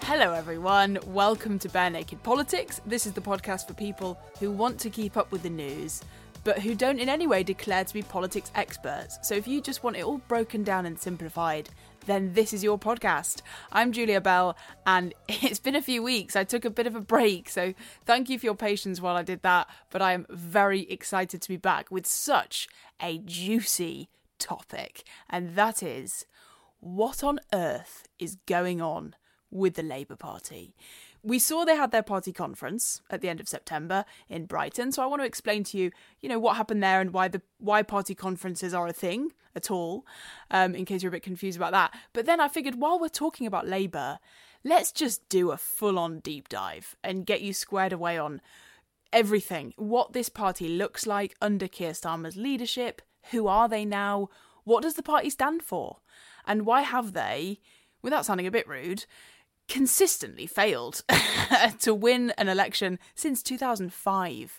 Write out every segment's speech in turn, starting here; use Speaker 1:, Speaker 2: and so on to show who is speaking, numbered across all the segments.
Speaker 1: Hello everyone, welcome to Bare Naked Politics. This is the podcast for people who want to keep up with the news, but who don't in any way declare to be politics experts. So if you just want it all broken down and simplified, then this is your podcast. I'm Julia Bell, and it's been a few weeks. I took a bit of a break, so thank you for your patience while I did that, but I am very excited to be back with such a juicy topic, and that is, what on earth is going on with the Labour Party? We saw they had their party conference at the end of September in Brighton, so I want to explain to you, what happened there and why party conferences are a thing at all, in case you're a bit confused about that. But then I figured, while we're talking about Labour, let's just do a full-on deep dive and get you squared away on everything, what this party looks like under Keir Starmer's leadership, who are they now, what does the party stand for, and why have they, without sounding a bit rude, consistently failed to win an election since 2005.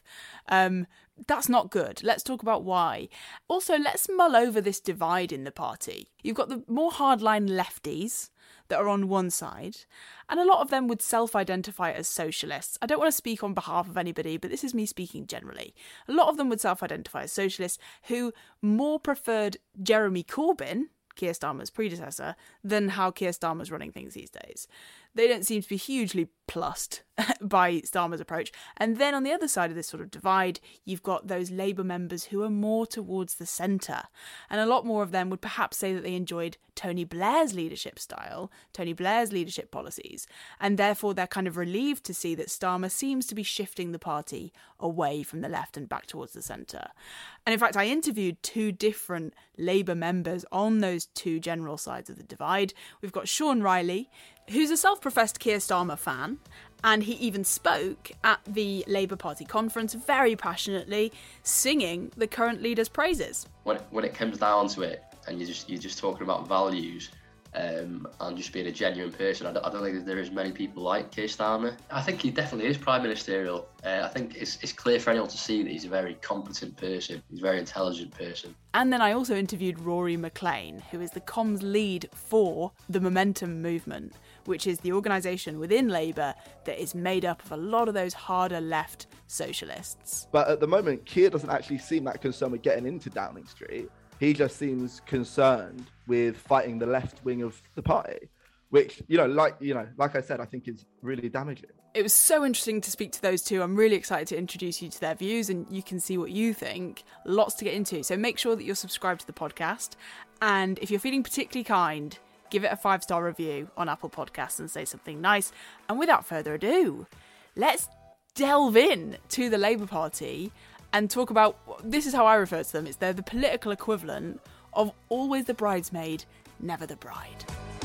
Speaker 1: That's not good. Let's talk about why. Also, let's mull over this divide in the party. You've got the more hardline lefties that are on one side, and a lot of them would self-identify as socialists. I don't want to speak on behalf of anybody, but this is me speaking generally. A lot of them would self-identify as socialists who more preferred Jeremy Corbyn, Keir Starmer's predecessor, than how Keir Starmer's running things these days. They don't seem to be hugely plussed by Starmer's approach. And then on the other side of this sort of divide, you've got those Labour members who are more towards the centre. And a lot more of them would perhaps say that they enjoyed Tony Blair's leadership style, Tony Blair's leadership policies, and therefore they're kind of relieved to see that Starmer seems to be shifting the party away from the left and back towards the centre. And in fact, I interviewed two different Labour members on those two general sides of the divide. We've got Sean Riley, who's a self-professed Keir Starmer fan, and he even spoke at the Labour Party conference very passionately, singing the current leader's praises.
Speaker 2: When it comes down to it, and you're just talking about values and just being a genuine person, I don't think there is many people like Keir Starmer. I think he definitely is prime ministerial. I think it's clear for anyone to see that he's a very competent person. He's a very intelligent person.
Speaker 1: And then I also interviewed Rory McLean, who is the comms lead for the Momentum movement, which is the organisation within Labour that is made up of a lot of those harder left socialists.
Speaker 3: But at the moment, Keir doesn't actually seem that concerned with getting into Downing Street. He just seems concerned with fighting the left wing of the party, which, like I said, I think is really damaging.
Speaker 1: It was so interesting to speak to those two. I'm really excited to introduce you to their views and you can see what you think. Lots to get into. So make sure that you're subscribed to the podcast. And if you're feeling particularly kind, give it a 5-star review on Apple Podcasts and say something nice. And without further ado, let's delve in to the Labour Party and talk about, this is how I refer to them, they're the political equivalent of always the bridesmaid, never the bride.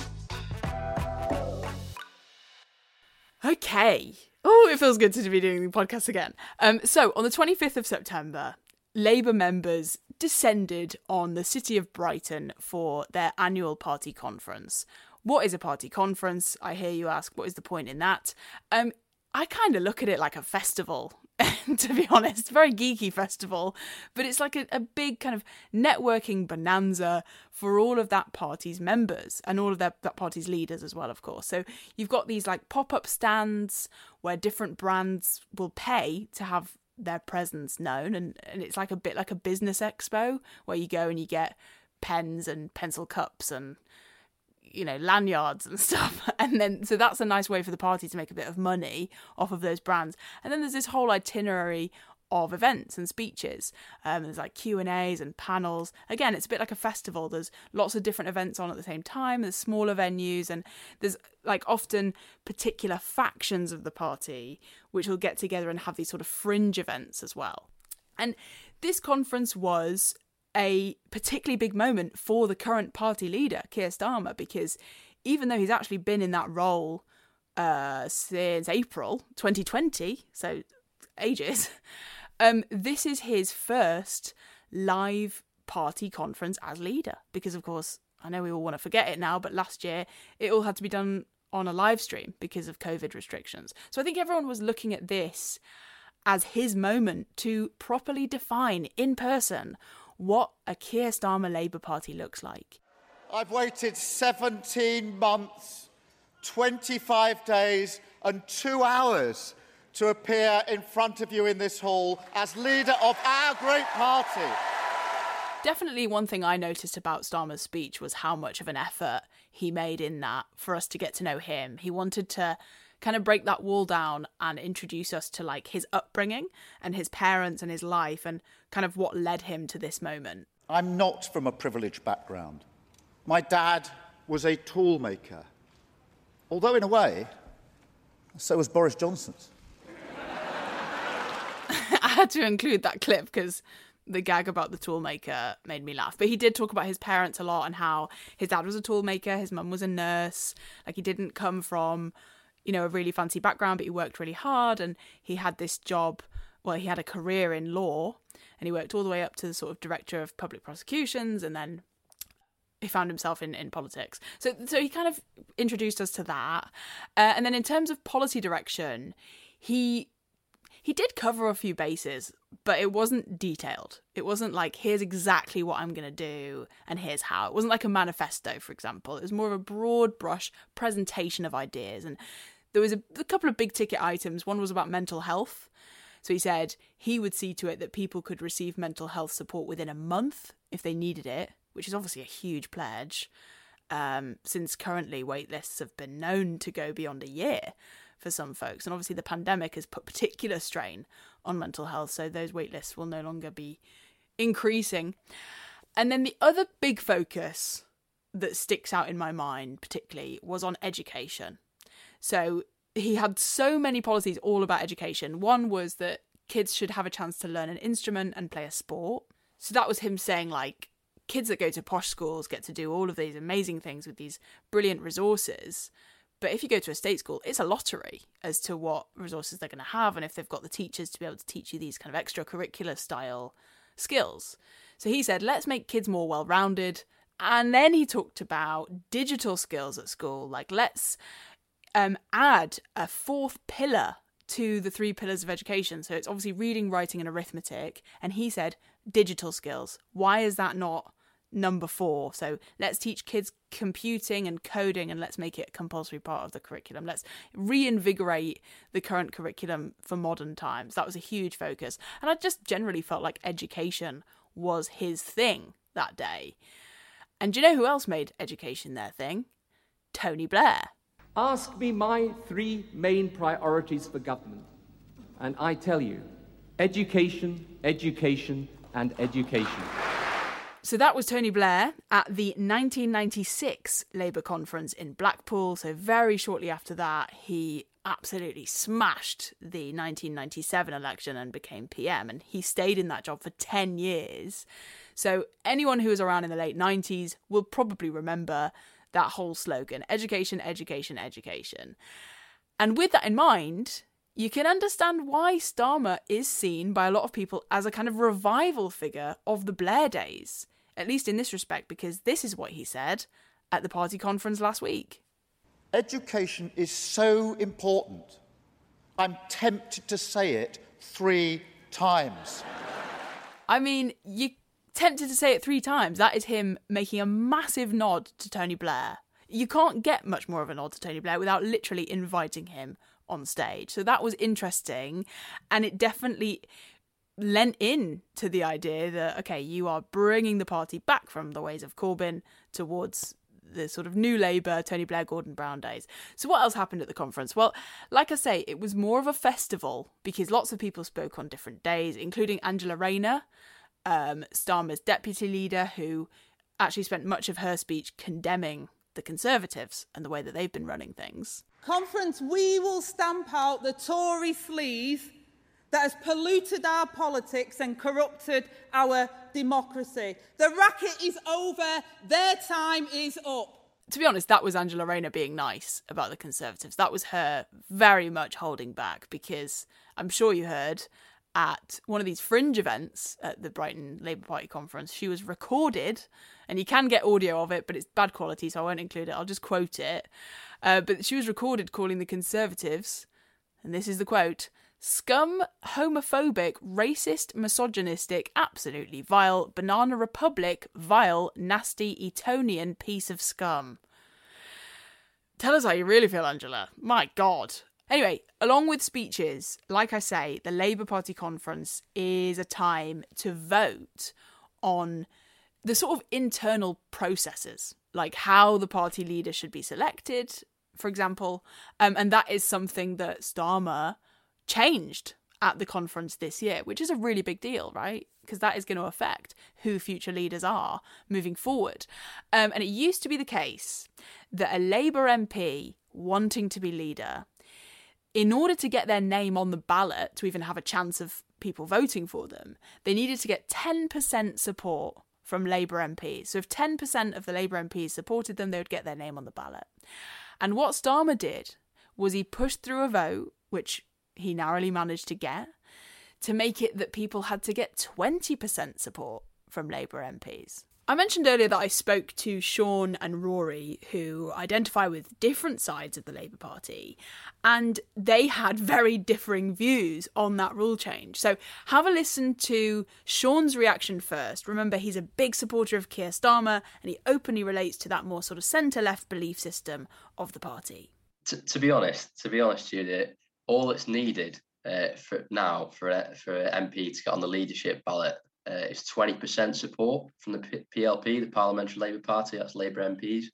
Speaker 1: Okay. Oh, it feels good to be doing the podcast again. So on the 25th of September, Labour members descended on the city of Brighton for their annual party conference. What is a party conference? I hear you ask, what is the point in that? I kind of look at it like a festival, to be honest, very geeky festival, but it's like a big kind of networking bonanza for all of that party's members and all of that party's leaders as well, of course. So you've got these like pop-up stands where different brands will pay to have their presence known, and it's like a bit like a business expo where you go and you get pens and pencil cups and lanyards and stuff. And then, so that's a nice way for the party to make a bit of money off of those brands. And then there's this whole itinerary of events and speeches. There's like Q&As and panels. Again, it's a bit like a festival. There's lots of different events on at the same time. There's smaller venues, and there's like often particular factions of the party which will get together and have these sort of fringe events as well. And this conference was a particularly big moment for the current party leader, Keir Starmer, because even though he's actually been in that role since April 2020, so ages, this is his first live party conference as leader. Because, of course, I know we all want to forget it now, but last year it all had to be done on a live stream because of COVID restrictions. So I think everyone was looking at this as his moment to properly define in person what a Keir Starmer Labour Party looks like.
Speaker 4: I've waited 17 months 25 days and 2 hours to appear in front of you in this hall as leader of our great party.
Speaker 1: Definitely one thing I noticed about Starmer's speech was how much of an effort he made in that for us to get to know him. He wanted to kind of break that wall down and introduce us to like his upbringing and his parents and his life and kind of what led him to this moment.
Speaker 4: I'm not from a privileged background. My dad was a tool maker, although in a way, so was Boris Johnson's.
Speaker 1: I had to include that clip because the gag about the tool maker made me laugh. But he did talk about his parents a lot and how his dad was a tool maker, his mum was a nurse. Like, he didn't come from, you know, a really fancy background, but he worked really hard and he had this job. Well, he had a career in law and he worked all the way up to the sort of director of public prosecutions, and then he found himself in politics. So he kind of introduced us to that. And then in terms of policy direction, he did cover a few bases, but it wasn't detailed. It wasn't like, here's exactly what I'm going to do and here's how. It wasn't like a manifesto, for example. It was more of a broad brush presentation of ideas. And there was a couple of big ticket items. One was about mental health. So he said he would see to it that people could receive mental health support within a month if they needed it, which is obviously a huge pledge, since currently wait lists have been known to go beyond a year for some folks. And obviously the pandemic has put particular strain on mental health, so those wait lists will no longer be increasing. And then the other big focus that sticks out in my mind particularly was on education. So he had so many policies all about education. One was that kids should have a chance to learn an instrument and play a sport. So that was him saying, like, kids that go to posh schools get to do all of these amazing things with these brilliant resources. But if you go to a state school, it's a lottery as to what resources they're going to have and if they've got the teachers to be able to teach you these kind of extracurricular style skills. So he said, let's make kids more well-rounded. And then he talked about digital skills at school. Like, let's add a fourth pillar to the 3 pillars of education. So it's obviously reading, writing and arithmetic. And he said digital skills. Why is that not number 4? So let's teach kids computing and coding and let's make it a compulsory part of the curriculum. Let's reinvigorate the current curriculum for modern times. That was a huge focus. And I just generally felt like education was his thing that day. And do you know who else made education their thing? Tony Blair.
Speaker 5: Ask me my 3 main priorities for government, and I tell you, education, education, and education.
Speaker 1: So that was Tony Blair at the 1996 Labour conference in Blackpool. So very shortly after that, he absolutely smashed the 1997 election and became PM. And he stayed in that job for 10 years. So anyone who was around in the late 90s will probably remember that whole slogan, education, education, education. And with that in mind, you can understand why Starmer is seen by a lot of people as a kind of revival figure of the Blair days, at least in this respect, because this is what he said at the party conference last week.
Speaker 4: Education is so important. I'm tempted to say it 3 times.
Speaker 1: I mean, you're tempted to say it 3 times. That is him making a massive nod to Tony Blair. You can't get much more of a nod to Tony Blair without literally inviting him on stage. So that was interesting, and it definitely lent in to the idea that, okay, you are bringing the party back from the ways of Corbyn towards the sort of new Labour, Tony Blair, Gordon Brown days. So what else happened at the conference? Well, like I say, it was more of a festival because lots of people spoke on different days, including Angela Rayner, Starmer's deputy leader, who actually spent much of her speech condemning the Conservatives and the way that they've been running things.
Speaker 6: Conference, we will stamp out the Tory sleaze that has polluted our politics and corrupted our democracy. The racket is over. Their time is up.
Speaker 1: To be honest, that was Angela Rayner being nice about the Conservatives. That was her very much holding back, because I'm sure you heard at one of these fringe events at the Brighton Labour Party conference, she was recorded, and you can get audio of it, but it's bad quality, so I won't include it. I'll just quote it. But she was recorded calling the Conservatives, and this is the quote, scum, homophobic, racist, misogynistic, absolutely vile, banana republic, vile, nasty, Etonian piece of scum. Tell us how you really feel, Angela. My God. Anyway, along with speeches, like I say, the Labour Party conference is a time to vote on the sort of internal processes, like how the party leader should be selected, for example. And that is something that Starmer changed at the conference this year, which is a really big deal, right? Because that is going to affect who future leaders are moving forward. And it used to be the case that a Labour MP wanting to be leader, in order to get their name on the ballot, to even have a chance of people voting for them, they needed to get 10% support from Labour MPs. So if 10% of the Labour MPs supported them, they would get their name on the ballot. And what Starmer did was he pushed through a vote, which he narrowly managed to get, to make it that people had to get 20% support from Labour MPs. I mentioned earlier that I spoke to Sean and Rory, who identify with different sides of the Labour Party, and they had very differing views on that rule change. So have a listen to Sean's reaction first. Remember, he's a big supporter of Keir Starmer, and he openly relates to that more sort of centre-left belief system of the party.
Speaker 2: To be honest, Judy, all that's needed for an MP to get on the leadership ballot is 20% support from the PLP, the Parliamentary Labour Party, that's Labour MPs.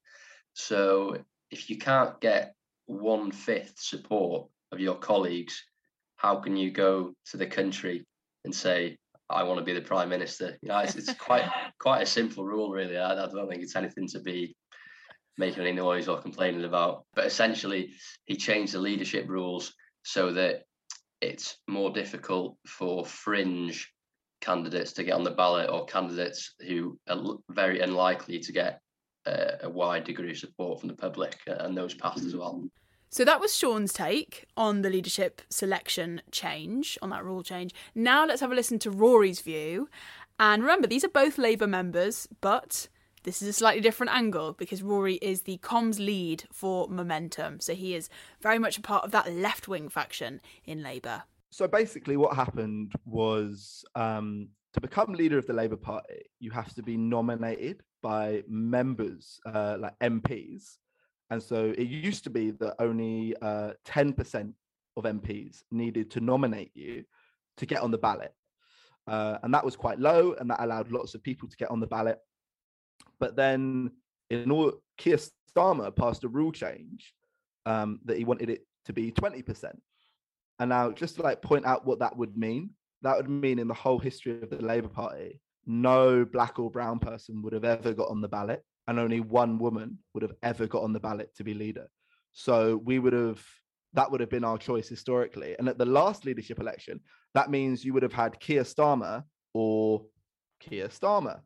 Speaker 2: So if you can't get 1/5 support of your colleagues, how can you go to the country and say, I want to be the Prime Minister? You know, it's quite a simple rule, really. I don't think it's anything to be making any noise or complaining about. But essentially, he changed the leadership rules so that it's more difficult for fringe candidates to get on the ballot, or candidates who are very unlikely to get a wide degree of support from the public, and those passed as well.
Speaker 1: So that was Sean's take on the leadership selection change, on that rule change. Now let's have a listen to Rory's view. And remember, these are both Labour members, but this is a slightly different angle because Rory is the comms lead for Momentum. So he is very much a part of that left-wing faction in Labour.
Speaker 3: So basically what happened was to become leader of the Labour Party, you have to be nominated by members, like MPs. And so it used to be that only 10% of MPs needed to nominate you to get on the ballot. And that was quite low, and that allowed lots of people to get on the ballot. But then Keir Starmer passed a rule change that he wanted it to be 20%. And now, just to point out what that would mean in the whole history of the Labour Party, no black or brown person would have ever got on the ballot, and only one woman would have ever got on the ballot to be leader. So that would have been our choice historically. And at the last leadership election, that means you would have had Keir Starmer or Keir Starmer.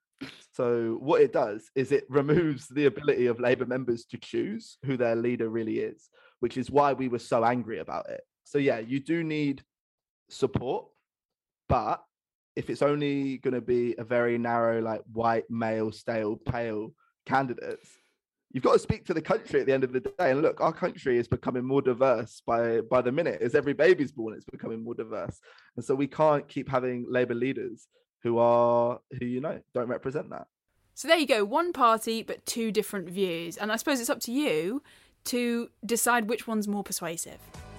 Speaker 3: So what it does is it removes the ability of Labour members to choose who their leader really is, which is why we were so angry about it. So yeah, you do need support, but if it's only going to be a very narrow, white, male, stale, pale candidates, you've got to speak to the country at the end of the day. And look, our country is becoming more diverse by the minute. As every baby's born, it's becoming more diverse. And so we can't keep having Labour leaders who don't represent that.
Speaker 1: So there you go, one party, but two different views. And I suppose it's up to you to decide which one's more persuasive.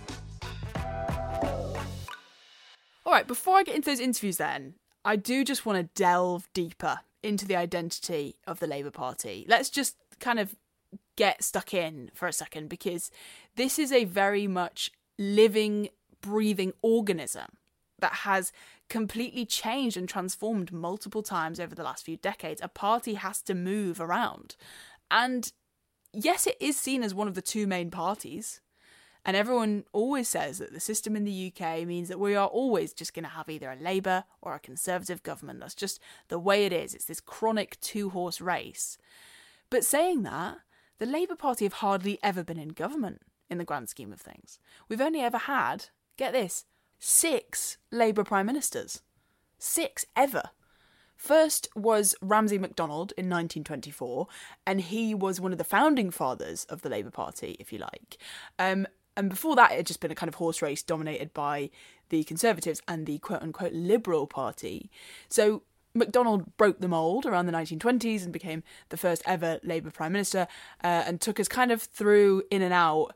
Speaker 1: All right, before I get into those interviews then, I do just want to delve deeper into the identity of the Labour Party. Let's just kind of get stuck in for a second, because this is a very much living, breathing organism that has completely changed and transformed multiple times over the last few decades. A party has to move around. And yes, it is seen as one of the two main parties. And everyone always says that the system in the UK means that we are always just going to have either a Labour or a Conservative government. That's just the way it is. It's this chronic two-horse race. But saying that, the Labour Party have hardly ever been in government in the grand scheme of things. We've only ever had, get this, 6 Labour Prime Ministers. 6 ever. First was Ramsay MacDonald in 1924, and he was one of the founding fathers of the Labour Party, if you like. And before that, it had just been a kind of horse race dominated by the Conservatives and the quote-unquote Liberal Party. So MacDonald broke the mould around the 1920s and became the first ever Labour Prime Minister, and took us kind of through in and out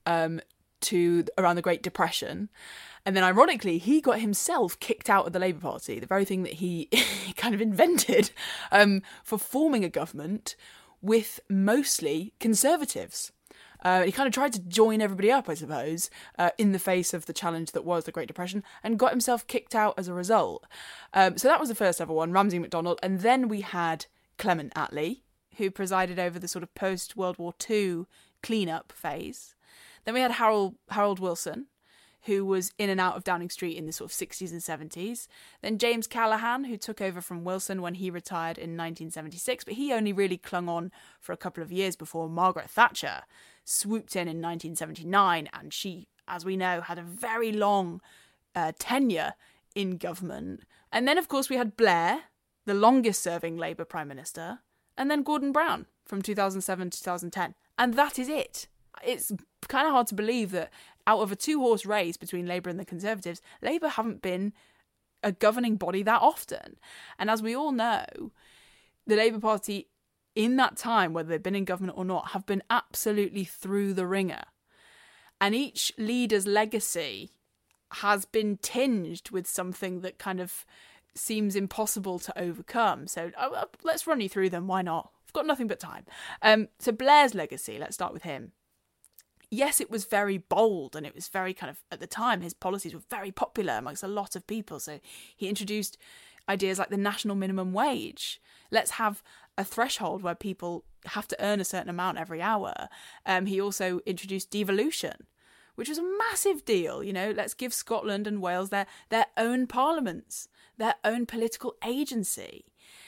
Speaker 1: to around the Great Depression. And then, ironically, he got himself kicked out of the Labour Party, the very thing that he kind of invented, for forming a government with mostly Conservatives. He kind of tried to join everybody up, I suppose, in the face of the challenge that was the Great Depression, and got himself kicked out as a result. So that was the first ever one, Ramsay MacDonald. And then we had Clement Attlee, who presided over the sort of post-World War II clean-up phase. Then we had Harold Wilson, who was in and out of Downing Street in the sort of 60s and 70s. Then James Callaghan, who took over from Wilson when he retired in 1976, but he only really clung on for a couple of years before Margaret Thatcher swooped in 1979, and she, as we know, had a very long tenure in government. And then, of course, we had Blair, the longest-serving Labour Prime Minister, and then Gordon Brown from 2007 to 2010. And that is it. It's kind of hard to believe that out of a two-horse race between Labour and the Conservatives, Labour haven't been a governing body that often. And as we all know, the Labour Party in that time, whether they've been in government or not, have been absolutely through the ringer. And each leader's legacy has been tinged with something that kind of seems impossible to overcome. So let's run you through them. Why not? I've got nothing but time. So Blair's legacy, let's start with him. Yes, it was very bold, and it was very kind of, at the time, his policies were very popular amongst a lot of people. So he introduced ideas like the national minimum wage. Let's have a threshold where people have to earn a certain amount every hour. He also introduced devolution, which was a massive deal. You know, let's give Scotland and Wales their own parliaments, their own political agency.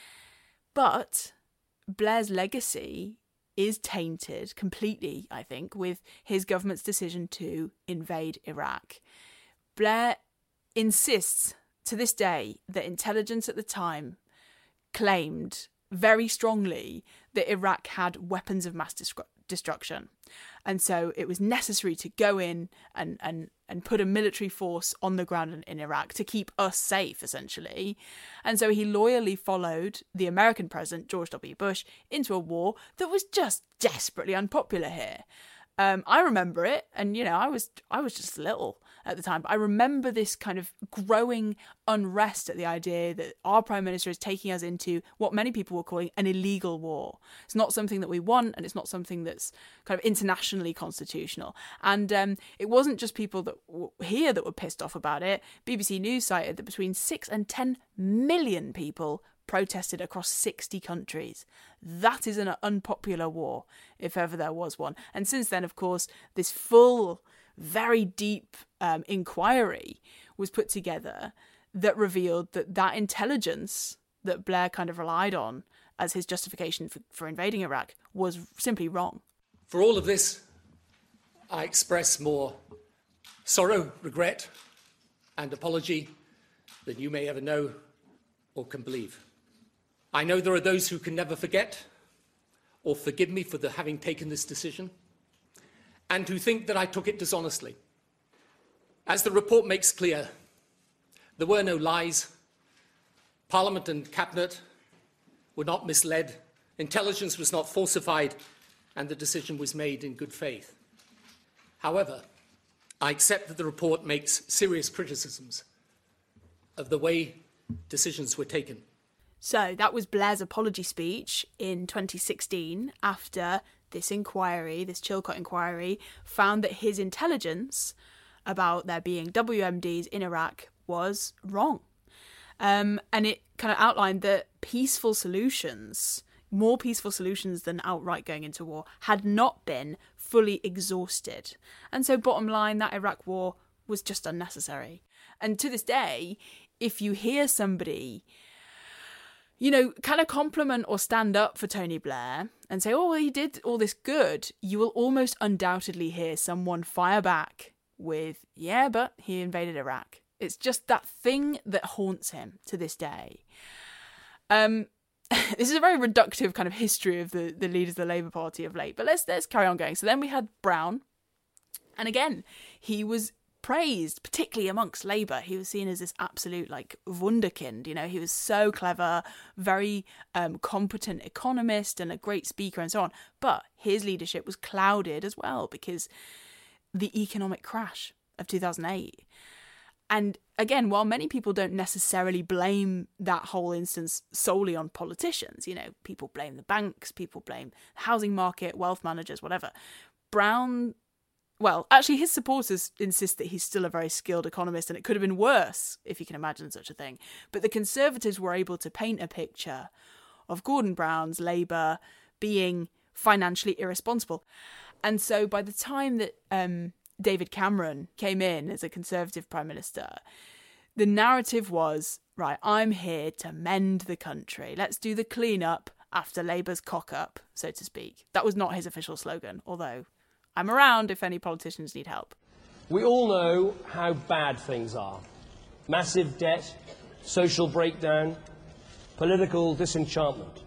Speaker 1: But Blair's legacy is tainted completely, I think, with his government's decision to invade Iraq. Blair insists to this day that intelligence at the time claimed very strongly that Iraq had weapons of mass destruction. And so it was necessary to go in and put a military force on the ground in Iraq to keep us safe, essentially. And so he loyally followed the American president, George W. Bush, into a war that was just desperately unpopular here. I remember it, and, you know, I was just little at the time, but I remember this kind of growing unrest at the idea that our Prime Minister is taking us into what many people were calling an illegal war. It's not something that we want, and it's not something that's kind of internationally constitutional. And it wasn't just people that here that were pissed off about it. BBC News cited that between 6 and 10 million people protested across 60 countries. That is an unpopular war, if ever there was one. And since then, of course, this full, very deep inquiry was put together that revealed that intelligence that Blair kind of relied on as his justification for invading Iraq was simply wrong.
Speaker 7: For all of this, I express more sorrow, regret, and apology than you may ever know or can believe. I know there are those who can never forget or forgive me for having taken this decision, and who think that I took it dishonestly. As the report makes clear, there were no lies. Parliament and Cabinet were not misled. Intelligence was not falsified, and the decision was made in good faith. However, I accept that the report makes serious criticisms of the way decisions were taken.
Speaker 1: So that was Blair's apology speech in 2016 after this inquiry, this Chilcot inquiry, found that his intelligence about there being WMDs in Iraq was wrong. And it kind of outlined that peaceful solutions, more peaceful solutions than outright going into war, had not been fully exhausted. And so bottom line, that Iraq war was just unnecessary. And to this day, if you hear somebody, you know, kind of compliment or stand up for Tony Blair and say, oh, well, he did all this good, you will almost undoubtedly hear someone fire back with, yeah, but he invaded Iraq. It's just that thing that haunts him to this day. This is a very reductive kind of history of the leaders of the Labour Party of late, but let's carry on going. So then we had Brown, and again, he was praised, particularly amongst Labour. He was seen as this absolute like wunderkind. You know, he was so clever, very competent economist and a great speaker and so on. But his leadership was clouded as well because the economic crash of 2008. And again, while many people don't necessarily blame that whole instance solely on politicians, you know, people blame the banks, people blame the housing market, wealth managers, whatever. Brown, well, actually his supporters insist that he's still a very skilled economist and it could have been worse, if you can imagine such a thing. But the Conservatives were able to paint a picture of Gordon Brown's Labour being financially irresponsible. And so by the time that David Cameron came in as a Conservative Prime Minister, the narrative was, right, I'm here to mend the country. Let's do the clean-up after Labour's cock-up, so to speak. That was not his official slogan, although I'm around if any politicians need help.
Speaker 8: We all know how bad things are. Massive debt, social breakdown, political disenchantment.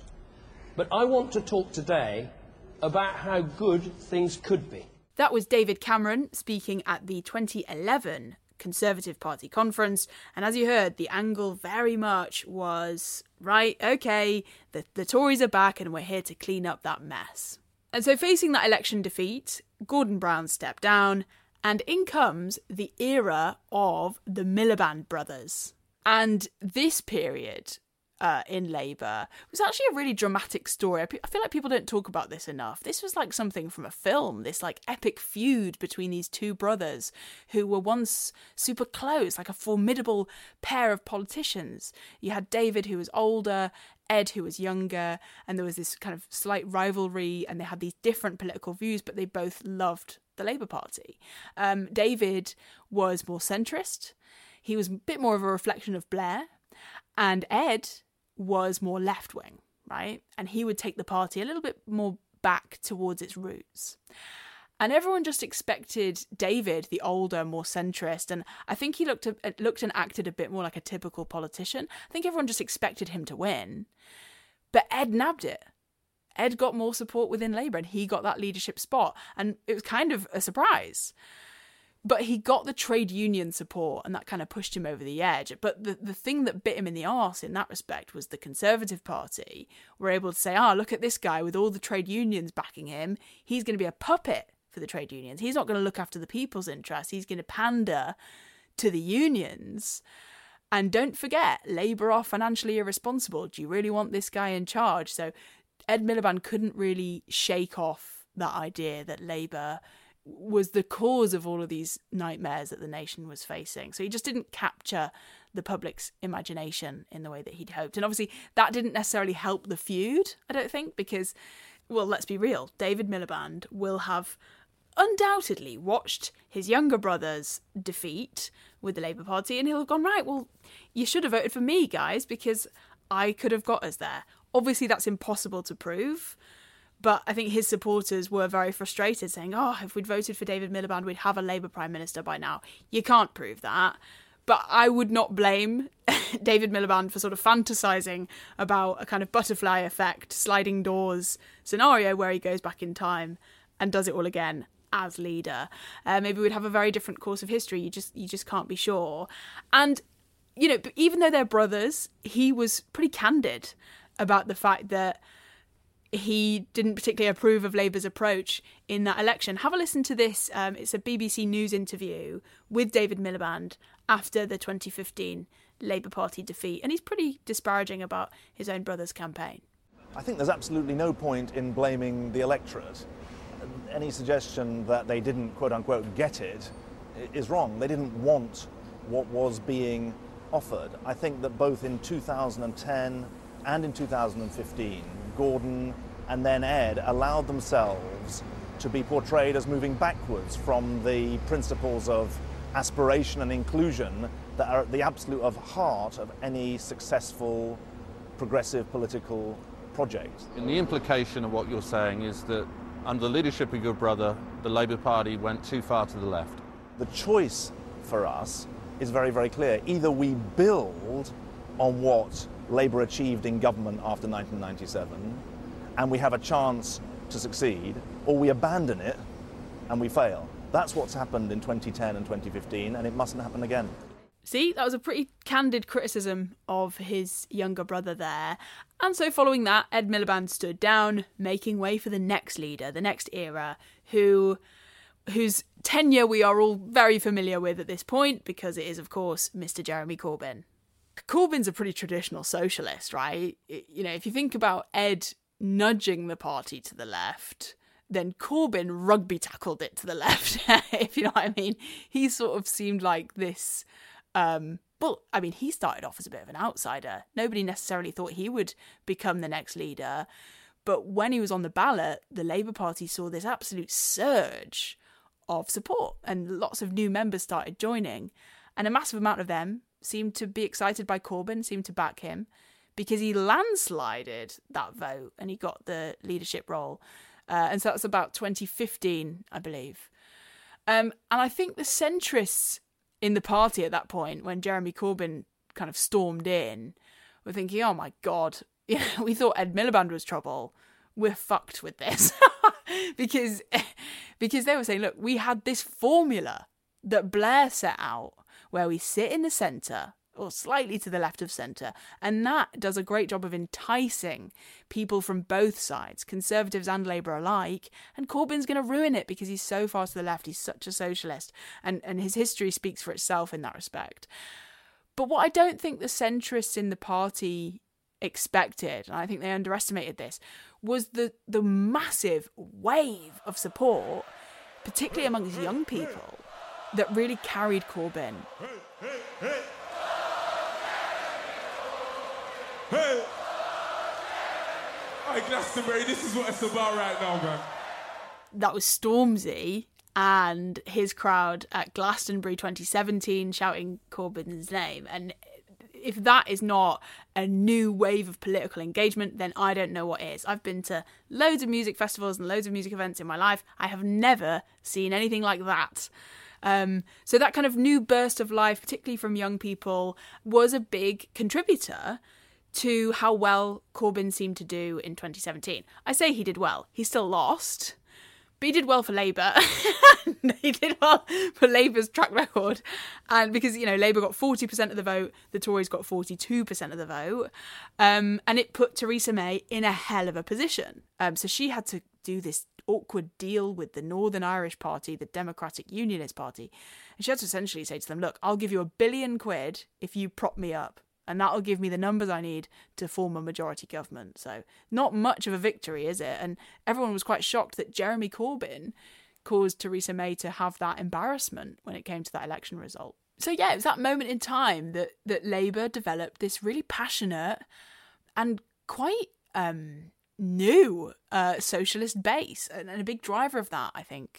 Speaker 8: But I want to talk today about how good things could be.
Speaker 1: That was David Cameron speaking at the 2011 Conservative Party conference. And as you heard, the angle very much was, right, OK, the Tories are back and we're here to clean up that mess. And so facing that election defeat, Gordon Brown stepped down and in comes the era of the Miliband brothers. And this period in Labour was actually a really dramatic story. I feel like people don't talk about this enough. This was like something from a film, this like epic feud between these two brothers who were once super close, like a formidable pair of politicians. You had David, who was older, Ed, who was younger, and there was this kind of slight rivalry, and they had these different political views, but they both loved the Labour Party. David was more centrist. He was a bit more of a reflection of Blair, and Ed was more left-wing, right? And he would take the party a little bit more back towards its roots. And everyone just expected David, the older, more centrist, and I think he looked and acted a bit more like a typical politician. I think everyone just expected him to win. But Ed nabbed it. Ed got more support within Labour and he got that leadership spot. And it was kind of a surprise. But he got the trade union support and that kind of pushed him over the edge. But the thing that bit him in the arse in that respect was the Conservative Party were able to say, look at this guy with all the trade unions backing him. He's going to be a puppet for the trade unions. He's not going to look after the people's interests. He's going to pander to the unions. And don't forget, Labour are financially irresponsible. Do you really want this guy in charge? So Ed Miliband couldn't really shake off that idea that Labour was the cause of all of these nightmares that the nation was facing. So he just didn't capture the public's imagination in the way that he'd hoped. And obviously that didn't necessarily help the feud, I don't think, because, well, let's be real, David Miliband will have undoubtedly watched his younger brother's defeat with the Labour Party and he'll have gone, right, well, you should have voted for me, guys, because I could have got us there. Obviously that's impossible to prove. But I think his supporters were very frustrated, saying, if we'd voted for David Miliband, we'd have a Labour Prime Minister by now. You can't prove that. But I would not blame David Miliband for sort of fantasising about a kind of butterfly effect, sliding doors scenario where he goes back in time and does it all again as leader. Maybe we'd have a very different course of history. You just can't be sure. And, you know, even though they're brothers, he was pretty candid about the fact that he didn't particularly approve of Labour's approach in that election. Have a listen to this. It's a BBC News interview with David Miliband after the 2015 Labour Party defeat. And he's pretty disparaging about his own brother's campaign.
Speaker 9: I think there's absolutely no point in blaming the electorate. Any suggestion that they didn't, quote-unquote, get it is wrong. They didn't want what was being offered. I think that both in 2010 and in 2015, Gordon and then Ed allowed themselves to be portrayed as moving backwards from the principles of aspiration and inclusion that are at the absolute heart of any successful progressive political project.
Speaker 10: And the implication of what you're saying is that under the leadership of your brother, the Labour Party went too far to the left.
Speaker 9: The choice for us is very, very clear. Either we build on what Labour achieved in government after 1997 and we have a chance to succeed, or we abandon it and we fail. That's what's happened in 2010 and 2015, and it mustn't happen again.
Speaker 1: See, that was a pretty candid criticism of his younger brother there. And so following that, Ed Miliband stood down, making way for the next leader, the next era, whose tenure we are all very familiar with at this point, because it is, of course, Mr. Jeremy Corbyn. Corbyn's a pretty traditional socialist, right? You know, if you think about Ed nudging the party to the left, then Corbyn rugby tackled it to the left, if you know what I mean. He sort of seemed like this... well, I mean, he started off as a bit of an outsider. Nobody necessarily thought he would become the next leader. But when he was on the ballot, the Labour Party saw this absolute surge of support and lots of new members started joining. And a massive amount of them seemed to be excited by Corbyn, seemed to back him because he landslided that vote and he got the leadership role. And so that's about 2015, I believe. And I think the centrists in the party at that point, when Jeremy Corbyn kind of stormed in, were thinking, oh my God, we thought Ed Miliband was trouble. We're fucked with this. because they were saying, look, we had this formula that Blair set out where we sit in the centre or slightly to the left of centre, and that does a great job of enticing people from both sides, Conservatives and Labour alike, and Corbyn's going to ruin it because he's so far to the left, he's such a socialist, and his history speaks for itself in that respect. But what I don't think the centrists in the party expected, and I think they underestimated this, was the massive wave of support, particularly amongst young people, that really carried Corbyn.
Speaker 11: Hey! Hey, Glastonbury, this is what it's about right now, man.
Speaker 1: That was Stormzy and his crowd at Glastonbury 2017 shouting Corbyn's name. And if that is not a new wave of political engagement, then I don't know what is. I've been to loads of music festivals and loads of music events in my life. I have never seen anything like that. So that kind of new burst of life, particularly from young people, was a big contributor to how well Corbyn seemed to do in 2017. I say he did well. He still lost, but he did well for Labour. He did well for Labour's track record. And because, you know, Labour got 40% of the vote, the Tories got 42% of the vote. And it put Theresa May in a hell of a position. So she had to do this awkward deal with the Northern Irish Party, the Democratic Unionist Party. And she had to essentially say to them, look, I'll give you £1 billion if you prop me up. And that'll give me the numbers I need to form a majority government. So not much of a victory, is it? And everyone was quite shocked that Jeremy Corbyn caused Theresa May to have that embarrassment when it came to that election result. So yeah, it was that moment in time that Labour developed this really passionate and quite new socialist base. And a big driver of that, I think,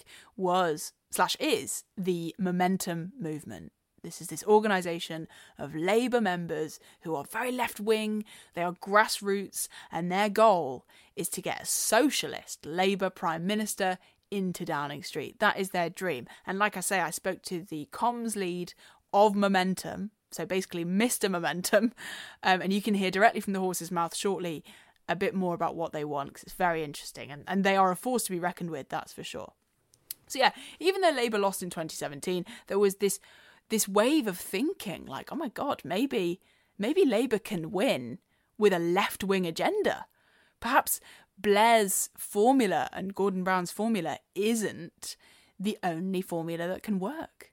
Speaker 1: is the Momentum movement. This is this organisation of Labour members who are very left-wing, they are grassroots, and their goal is to get a socialist Labour Prime Minister into Downing Street. That is their dream. And like I say, I spoke to the comms lead of Momentum, so basically Mr. Momentum, and you can hear directly from the horse's mouth shortly a bit more about what they want, because it's very interesting, and they are a force to be reckoned with, that's for sure. So yeah, even though Labour lost in 2017, there was this wave of thinking like, oh my God, maybe Labour can win with a left-wing agenda. Perhaps Blair's formula and Gordon Brown's formula isn't the only formula that can work.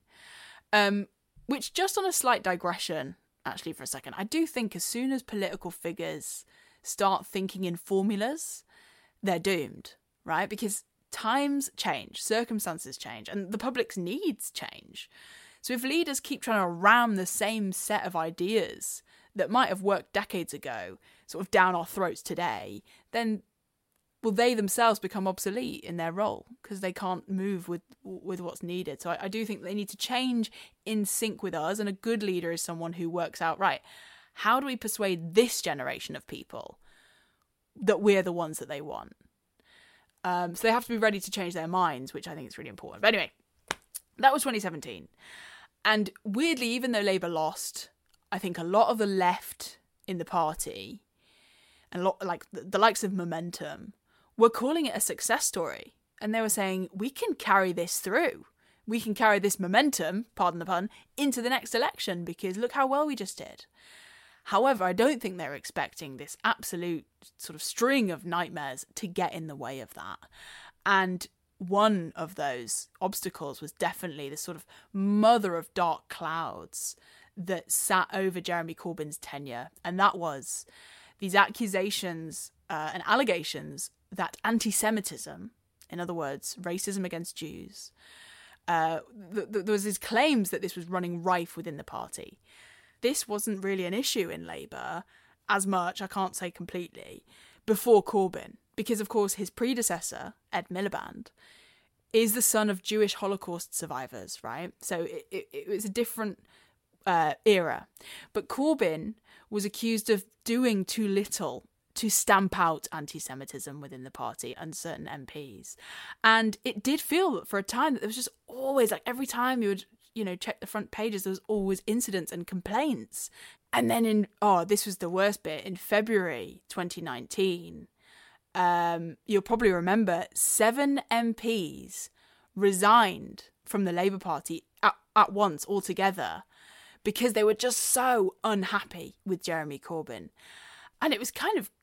Speaker 1: Which, just on a slight digression, actually, for a second, I do think as soon as political figures start thinking in formulas, they're doomed, right? Because times change, circumstances change, and the public's needs change. So if leaders keep trying to ram the same set of ideas that might have worked decades ago, sort of down our throats today, then will they themselves become obsolete in their role because they can't move with what's needed. So I do think they need to change in sync with us, and a good leader is someone who works out, right, how do we persuade this generation of people that we're the ones that they want? So they have to be ready to change their minds, which I think is really important. But anyway, that was 2017. And weirdly, even though Labour lost, I think a lot of the left in the party, and a lot like the likes of Momentum, were calling it a success story. And they were saying, we can carry this through. we can carry this momentum, pardon the pun, into the next election because look how well we just did. However, I don't think they're expecting this absolute sort of string of nightmares to get in the way of that. And one of those obstacles was definitely the sort of mother of dark clouds that sat over Jeremy Corbyn's tenure. And that was these accusations and allegations that anti-Semitism, in other words, racism against Jews, there was these claims that this was running rife within the party. This wasn't really an issue in Labour as much, I can't say completely, before Corbyn. Because, of course, his predecessor, Ed Miliband, is the son of Jewish Holocaust survivors, right? So it was a different era. But Corbyn was accused of doing too little to stamp out anti-Semitism within the party and certain MPs. And it did feel for a time that there was just always, like every time you would, check the front pages, there was always incidents and complaints. And then this was the worst bit, in February 2019, you'll probably remember 7 MPs resigned from the Labour Party at once altogether because they were just so unhappy with Jeremy Corbyn. And it was kind of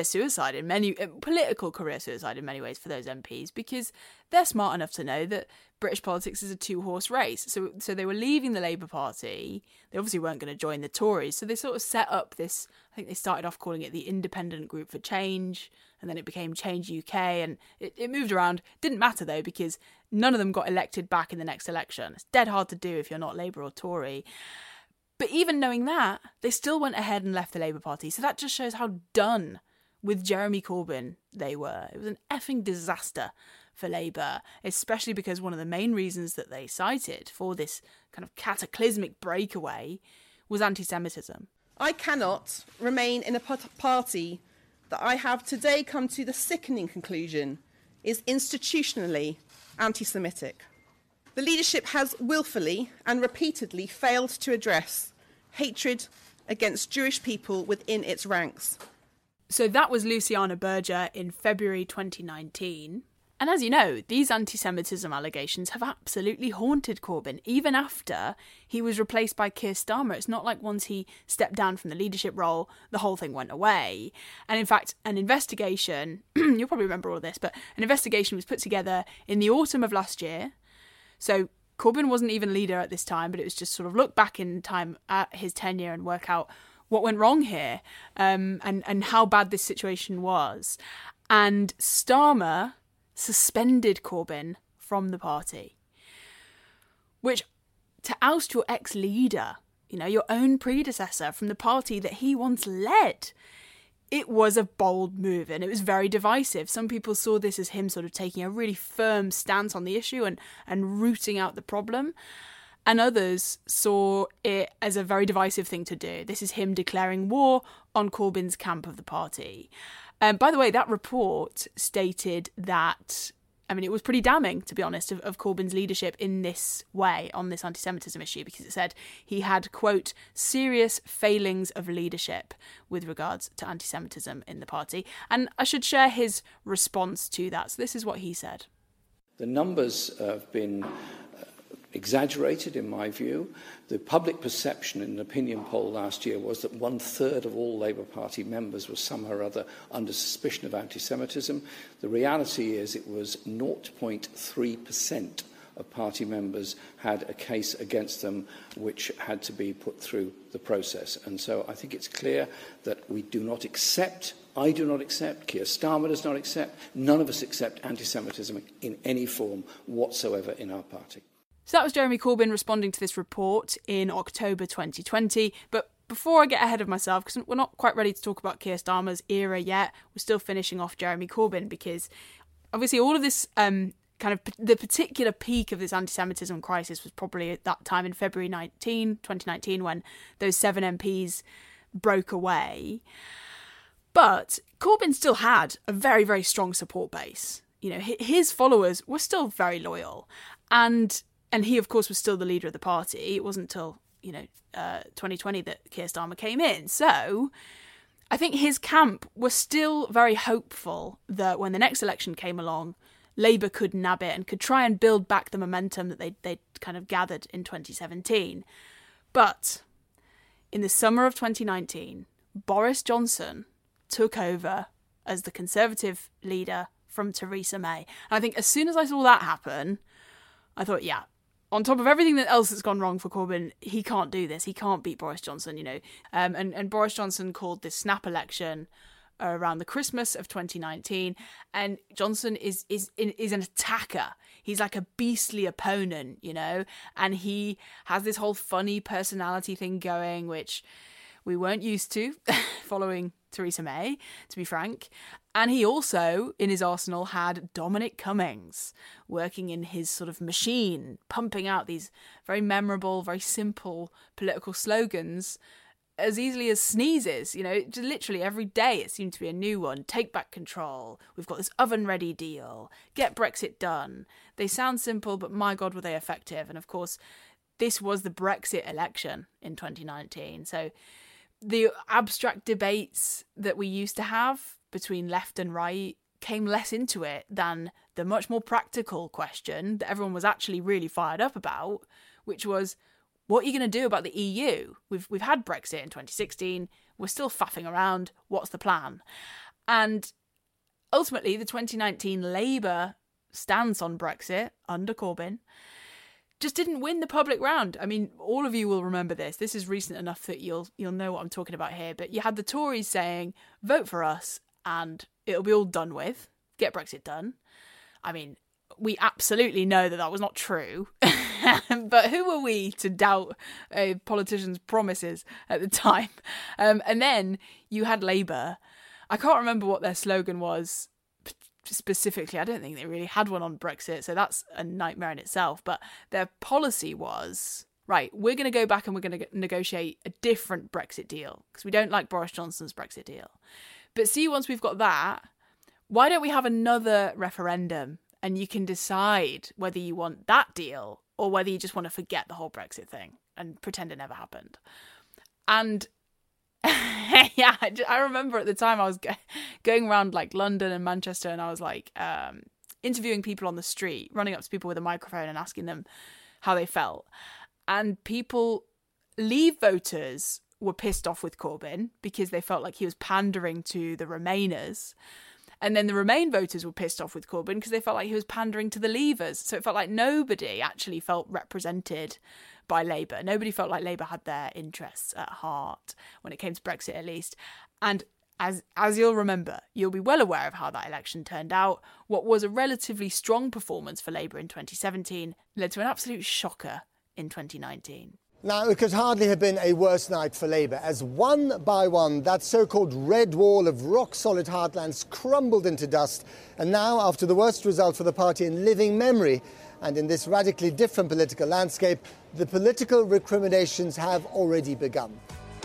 Speaker 1: political career suicide in many ways for those MPs, because they're smart enough to know that British politics is a 2-horse race. So they were leaving the Labour Party. They obviously weren't going to join the Tories. So they sort of set up this, I think they started off calling it the Independent Group for Change, and then it became Change UK, and it moved around. Didn't matter though, because none of them got elected back in the next election. It's dead hard to do if you're not Labour or Tory. But even knowing that, they still went ahead and left the Labour Party. So that just shows how done with Jeremy Corbyn they were. It was an effing disaster for Labour, especially because one of the main reasons that they cited for this kind of cataclysmic breakaway was anti-Semitism.
Speaker 12: I cannot remain in a party that I have today come to the sickening conclusion is institutionally anti-Semitic. The leadership has willfully and repeatedly failed to address hatred against Jewish people within its ranks.
Speaker 1: So that was Luciana Berger in February 2019. And as you know, these anti-Semitism allegations have absolutely haunted Corbyn, even after he was replaced by Keir Starmer. It's not like once he stepped down from the leadership role, the whole thing went away. And in fact, an investigation, you'll probably remember all of this, but an investigation was put together in the autumn of last year. So Corbyn wasn't even leader at this time, but it was just sort of look back in time at his tenure and work out what went wrong here, and how bad this situation was. And Starmer suspended Corbyn from the party, which, to oust your ex-leader, your own predecessor from the party that he once led, it was a bold move and it was very divisive. Some people saw this as him sort of taking a really firm stance on the issue and rooting out the problem. And others saw it as a very divisive thing to do. This is him declaring war on Corbyn's camp of the party. By the way, that report stated that, it was pretty damning, to be honest, of Corbyn's leadership in this way on this anti-Semitism issue, because it said he had, quote, serious failings of leadership with regards to anti-Semitism in the party. And I should share his response to that. So this is what he said.
Speaker 13: The numbers have been exaggerated, in my view. The public perception in an opinion poll last year was that 1/3 of all Labour Party members were somehow or other under suspicion of anti-Semitism. The reality is it was 0.3% of party members had a case against them which had to be put through the process. And so I think it's clear that we do not accept, I do not accept, Keir Starmer does not accept, none of us accept anti-Semitism in any form whatsoever in our party.
Speaker 1: So that was Jeremy Corbyn responding to this report in October 2020. But before I get ahead of myself, because we're not quite ready to talk about Keir Starmer's era yet, we're still finishing off Jeremy Corbyn, because obviously all of this kind of the particular peak of this anti-Semitism crisis was probably at that time in February 2019, when those 7 MPs broke away. But Corbyn still had a very, very strong support base. His followers were still very loyal. And he, of course, was still the leader of the party. It wasn't until, 2020 that Keir Starmer came in. So I think his camp was still very hopeful that when the next election came along, Labour could nab it and could try and build back the momentum that they'd kind of gathered in 2017. But in the summer of 2019, Boris Johnson took over as the Conservative leader from Theresa May. And I think as soon as I saw that happen, I thought, yeah, on top of everything else that's gone wrong for Corbyn, he can't do this. He can't beat Boris Johnson, you know. And Boris Johnson called this snap election around the Christmas of 2019, and Johnson is an attacker. He's like a beastly opponent, you know, and he has this whole funny personality thing going, which we weren't used to following Theresa May, to be frank. And he also, in his arsenal, had Dominic Cummings working in his sort of machine, pumping out these very memorable, very simple political slogans as easily as sneezes. You know, literally every day it seemed to be a new one. Take back control. We've got this oven-ready deal. Get Brexit done. They sound simple, but my God, were they effective. And of course, this was the Brexit election in 2019. So the abstract debates that we used to have between left and right came less into it than the much more practical question that everyone was actually really fired up about, which was, what are you going to do about the EU? We've had Brexit in 2016. We're still faffing around. What's the plan? And ultimately, the 2019 Labour stance on Brexit under Corbyn just didn't win the public round. I mean, all of you will remember this. This is recent enough that you'll know what I'm talking about here. But you had the Tories saying, vote for us and it'll be all done with. Get Brexit done. I mean, we absolutely know that was not true. But who were we to doubt a politician's promises at the time? And then you had Labour. I can't remember what their slogan was specifically. I don't think they really had one on Brexit, so that's a nightmare in itself. But their policy was, right, we're going to go back and we're going to negotiate a different Brexit deal because we don't like Boris Johnson's Brexit deal. But see, once we've got that, why don't we have another referendum and you can decide whether you want that deal or whether you just want to forget the whole Brexit thing and pretend it never happened. And yeah, I remember at the time I was going around like London and Manchester, and I was like interviewing people on the street, running up to people with a microphone and asking them how they felt. And Leave voters were pissed off with Corbyn because they felt like he was pandering to the Remainers. And then the Remain voters were pissed off with Corbyn because they felt like he was pandering to the Leavers. So it felt like nobody actually felt represented by Labour. Nobody felt like Labour had their interests at heart when it came to Brexit, at least. And as you'll remember, you'll be well aware of how that election turned out. What was a relatively strong performance for Labour in 2017 led to an absolute shocker in 2019.
Speaker 14: Now, it could hardly have been a worse night for Labour, as one by one that so-called red wall of rock-solid heartlands crumbled into dust. And now, after the worst result for the party in living memory, and in this radically different political landscape, the political recriminations have already begun.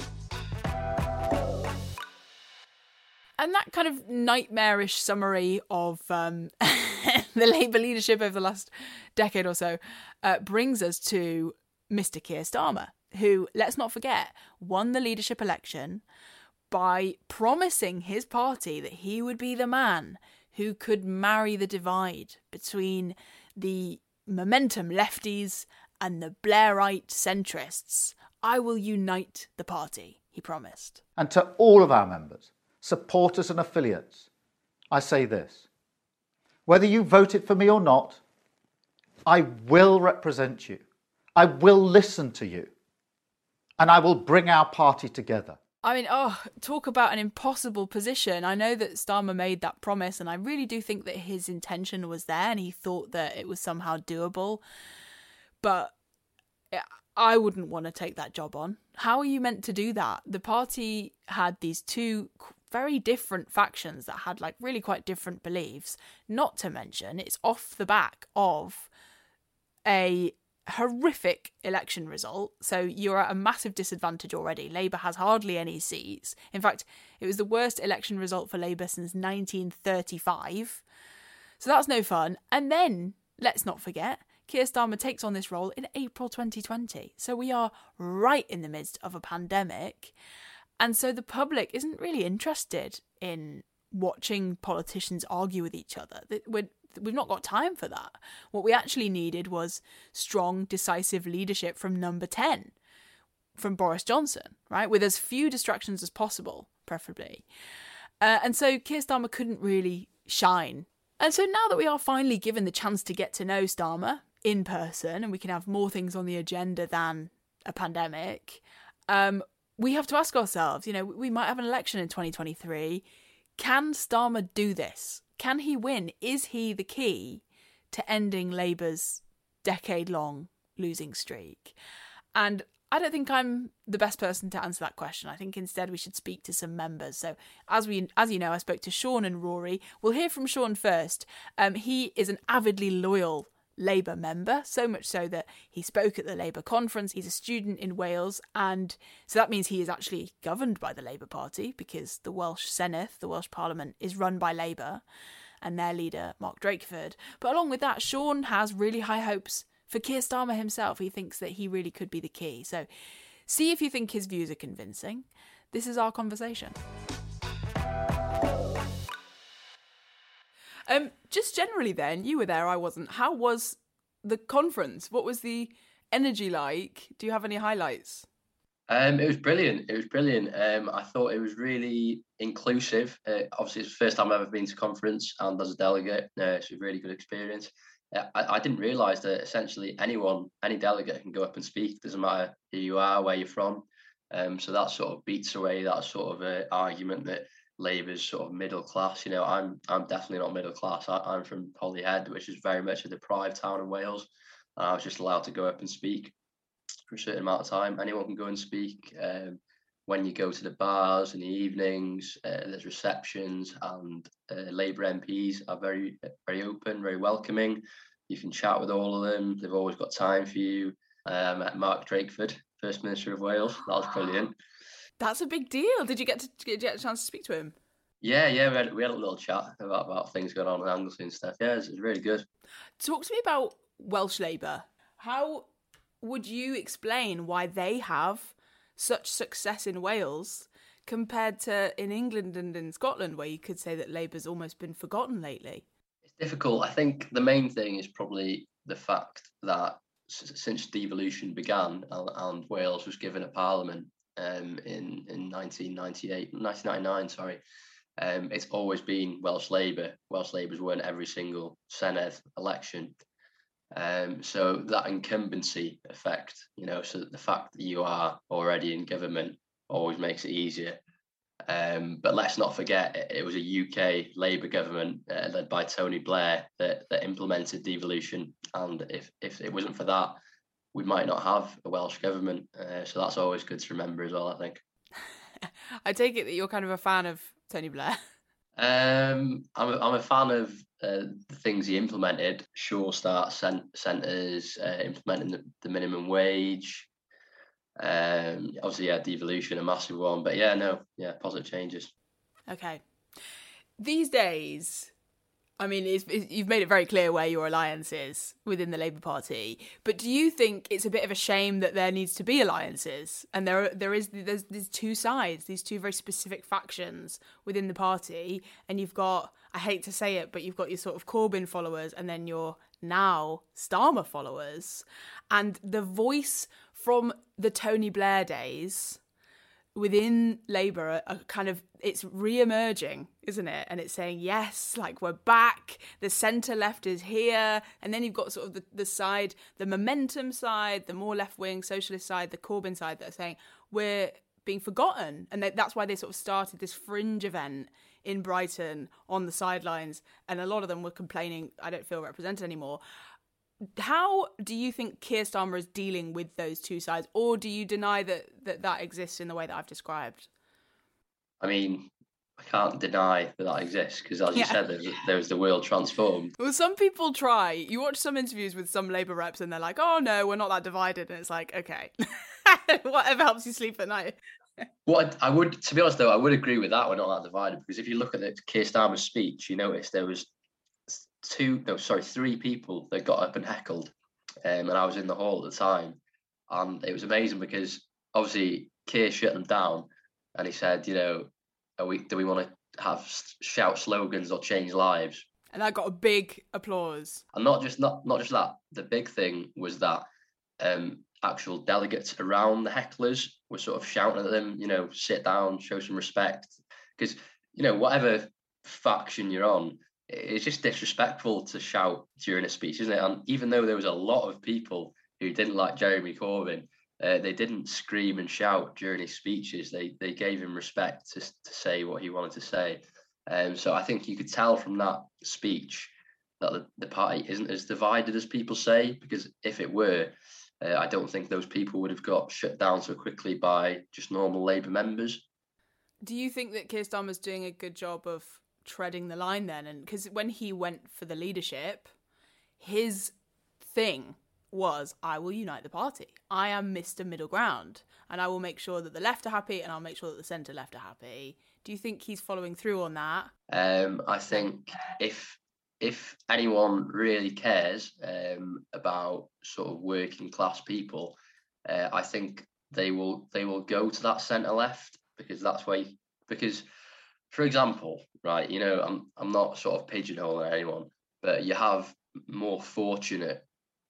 Speaker 1: And that kind of nightmarish summary of the Labour leadership over the last decade or so brings us to Mr. Keir Starmer, who, let's not forget, won the leadership election by promising his party that he would be the man who could marry the divide between the momentum lefties and the Blairite centrists. I will unite the party, he promised.
Speaker 4: And to all of our members, supporters and affiliates, I say this. Whether you voted for me or not, I will represent you. I will listen to you. And I will bring our party together.
Speaker 1: I mean, talk about an impossible position. I know that Starmer made that promise, and I really do think that his intention was there and he thought that it was somehow doable. But I wouldn't want to take that job on. How are you meant to do that? The party had these two very different factions that had like really quite different beliefs. Not to mention, it's off the back of a horrific election result, so you're at a massive disadvantage already. Labour has hardly any seats. In fact, it was the worst election result for Labour since 1935. So that's no fun. And then, let's not forget, Keir Starmer takes on this role in April 2020. So we are right in the midst of a pandemic. And so the public isn't really interested in watching politicians argue with each other. We've not got time for that. What we actually needed was strong, decisive leadership from number 10, from Boris Johnson, right? With as few distractions as possible, preferably. And so Keir Starmer couldn't really shine. And so now that we are finally given the chance to get to know Starmer in person, and we can have more things on the agenda than a pandemic, we have to ask ourselves, we might have an election in 2023. Can Starmer do this? Can he win? Is he the key to ending Labour's decade-long losing streak? And I don't think I'm the best person to answer that question. I think instead we should speak to some members. So as you know, I spoke to Sean and Rory. We'll hear from Sean first. He is an avidly loyal Labour member, so much so that he spoke at the Labour conference. He's a student in Wales, and so that means he is actually governed by the Labour Party, because the Welsh Senedd, the Welsh Parliament, is run by Labour and their leader, Mark Drakeford. But along with that, Sean has really high hopes for Keir Starmer himself. He thinks that he really could be the key. So see if you think his views are convincing. This is our conversation. Just generally then, you were there, I wasn't. How was the conference? What was the energy like? Do you have any highlights?
Speaker 2: It was brilliant. I thought it was really inclusive. Obviously, it's the first time I've ever been to a conference, and as a delegate, it's a really good experience. I didn't realise that essentially any delegate can go up and speak. Doesn't matter who you are, where you're from. So that sort of beats away that sort of argument that Labour's sort of middle class. I'm definitely not middle class. I'm from Holyhead, which is very much a deprived town in Wales. I was just allowed to go up and speak for a certain amount of time. Anyone can go and speak. When you go to the bars in the evenings, there's receptions, and Labour MPs are very, very open, very welcoming. You can chat with all of them. They've always got time for you. I met Mark Drakeford, First Minister of Wales. That was brilliant.
Speaker 1: That's a big deal. Did you get a chance to speak to him?
Speaker 2: Yeah, we had a little chat about things going on in Anglesey and stuff. Yeah, it was really good.
Speaker 1: Talk to me about Welsh Labour. How would you explain why they have such success in Wales compared to in England and in Scotland, where you could say that Labour's almost been forgotten lately?
Speaker 2: It's difficult. I think the main thing is probably the fact that since devolution began and Wales was given a parliament in 1999, it's always been Welsh Labour. Welsh Labour's won every single Senedd election. So that incumbency effect, so the fact that you are already in government always makes it easier. But let's not forget, it was a UK Labour government led by Tony Blair that implemented devolution. And if it wasn't for that, we might not have a Welsh government. So that's always good to remember as well, I think.
Speaker 1: I take it that you're kind of a fan of Tony Blair.
Speaker 2: I'm a fan of the things he implemented. Sure Start centres, implementing the minimum wage. Obviously, devolution, a massive one. But positive changes.
Speaker 1: Okay. These days, I mean, you've made it very clear where your alliance is within the Labour Party. But do you think it's a bit of a shame that there needs to be alliances? And there's these two sides, these two very specific factions within the party. And you've got, I hate to say it, but you've got your sort of Corbyn followers and then your now Starmer followers. And the voice from the Tony Blair days within Labour are kind of, it's re-emerging, isn't it? And it's saying, yes, like we're back, the centre left is here. And then you've got sort of the side, the Momentum side, the more left-wing socialist side, the Corbyn side that are saying we're being forgotten. And that's why they sort of started this fringe event in Brighton on the sidelines. And a lot of them were complaining, I don't feel represented anymore. How do you think Keir Starmer is dealing with those two sides? Or do you deny that exists in the way that I've described?
Speaker 2: I mean, I can't deny that exists because, as you said, there's the world transformed.
Speaker 1: Well, some people try. You watch some interviews with some Labour reps and they're like, oh, no, we're not that divided. And it's like, okay, whatever helps you sleep at night.
Speaker 2: What I would, to be honest, though, I would agree with that. We're not that divided because if you look at Keir Starmer's speech, you notice there was three people that got up and heckled, and I was in the hall at the time, and it was amazing because obviously Keir shut them down, and he said, do we want to shout slogans or change lives.
Speaker 1: And that got a big applause.
Speaker 2: And not just that. The big thing was that actual delegates around the hecklers were sort of shouting at them, sit down, show some respect. Because, whatever faction you're on, it's just disrespectful to shout during a speech, isn't it? And even though there was a lot of people who didn't like Jeremy Corbyn, they didn't scream and shout during his speeches. They gave him respect to say what he wanted to say. So I think you could tell from that speech that the party isn't as divided as people say, because if it were, I don't think those people would have got shut down so quickly by just normal Labour members.
Speaker 1: Do you think that Keir Starmer's doing a good job of treading the line then? And because when he went for the leadership, his thing was, I will unite the party. I am Mr. Middle Ground, and I will make sure that the left are happy, and I'll make sure that the centre left are happy. Do you think he's following through on that?
Speaker 2: I think if anyone really cares about sort of working class people, I think they will go to that centre left, because that's where. Because, for example, right, I'm not sort of pigeonholing anyone, but you have more fortunate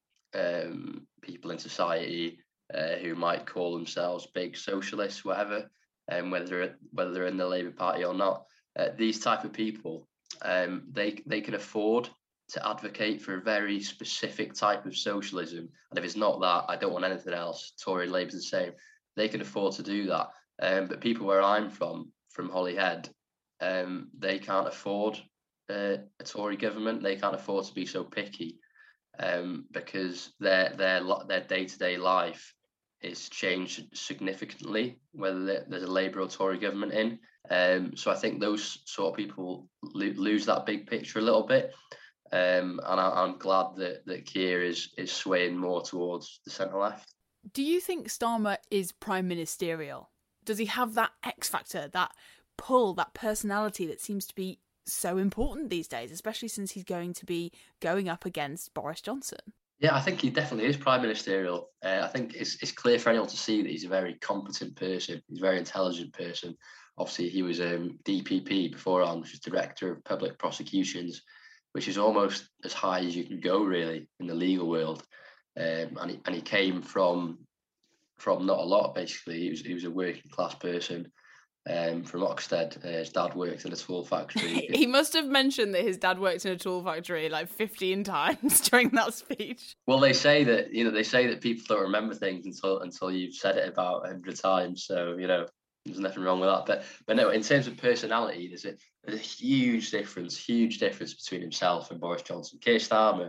Speaker 2: people in society who might call themselves big socialists, whatever, whether they're in the Labour Party or not. These type of people, they can afford to advocate for a very specific type of socialism. And if it's not that, I don't want anything else. Tory and Labour's the same. They can afford to do that. But people where I'm from Holyhead, they can't afford a Tory government. They can't afford to be so picky, because their day-to-day life is changed significantly, whether there's a Labour or Tory government in. So I think those sort of people lose that big picture a little bit. And I'm glad that Keir is swaying more towards the centre-left.
Speaker 1: Do you think Starmer is prime ministerial? Does he have that X factor, that pull, that personality that seems to be so important these days, especially since he's going to be going up against Boris Johnson?
Speaker 2: Yeah, I think he definitely is prime ministerial. I think it's clear for anyone to see that he's a very competent person. He's a very intelligent person. Obviously, he was DPP beforehand, which is Director of Public Prosecutions, which is almost as high as you can go, really, in the legal world. And he came from not a lot, basically. He was a working class person from Oxted. His dad worked in a tool factory.
Speaker 1: He must have mentioned that his dad worked in a tool factory like 15 times during that speech.
Speaker 2: Well, they say that people don't remember things until you've said it about 100 times. So there's nothing wrong with that. But no, in terms of personality, there's a huge difference between himself and Boris Johnson. Keir Starmer,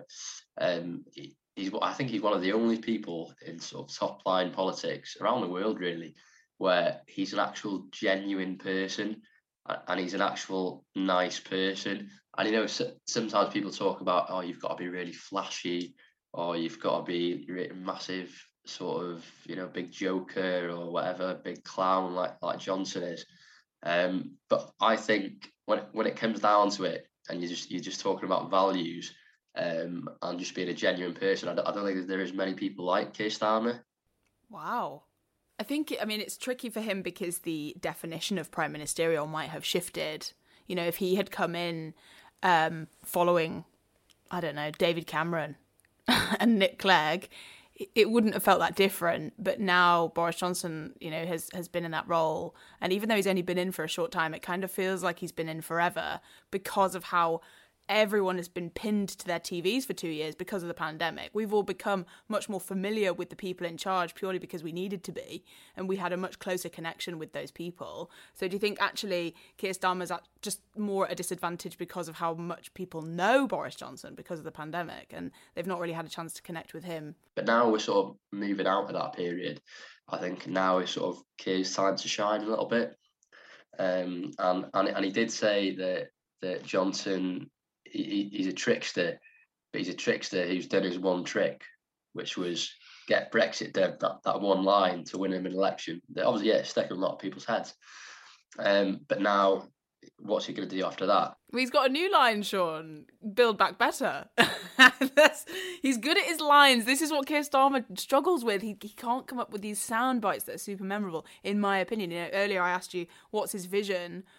Speaker 2: I think he's one of the only people in sort of top line politics around the world, really, where he's an actual genuine person, and he's an actual nice person. And sometimes people talk about, oh, you've got to be really flashy, or you've got to be massive sort of big joker or whatever, big clown like Johnson is. But I think when it comes down to it, and you're just talking about values, and just being a genuine person, I don't think there is many people like Keir Starmer.
Speaker 1: Wow. I think, it's tricky for him because the definition of prime ministerial might have shifted. If he had come in following, I don't know, David Cameron and Nick Clegg, it wouldn't have felt that different. But now Boris Johnson, has been in that role. And even though he's only been in for a short time, it kind of feels like he's been in forever because of how everyone has been pinned to their TVs for 2 years because of the pandemic. We've all become much more familiar with the people in charge purely because we needed to be, and we had a much closer connection with those people. So do you think actually Keir Starmer's just more at a disadvantage because of how much people know Boris Johnson because of the pandemic, and they've not really had a chance to connect with him?
Speaker 2: But now we're sort of moving out of that period. I think now is sort of Keir's time to shine a little bit. And he did say that Johnson, he's a trickster, but he's a trickster who's done his one trick, which was get Brexit done, that one line to win him an election. That obviously, it's stuck in a lot of people's heads. But now, what's he going to do after that?
Speaker 1: Well, he's got a new line, Sean. Build back better. He's good at his lines. This is what Keir Starmer struggles with. He can't come up with these sound bites that are super memorable, in my opinion. Earlier I asked you, what's his vision?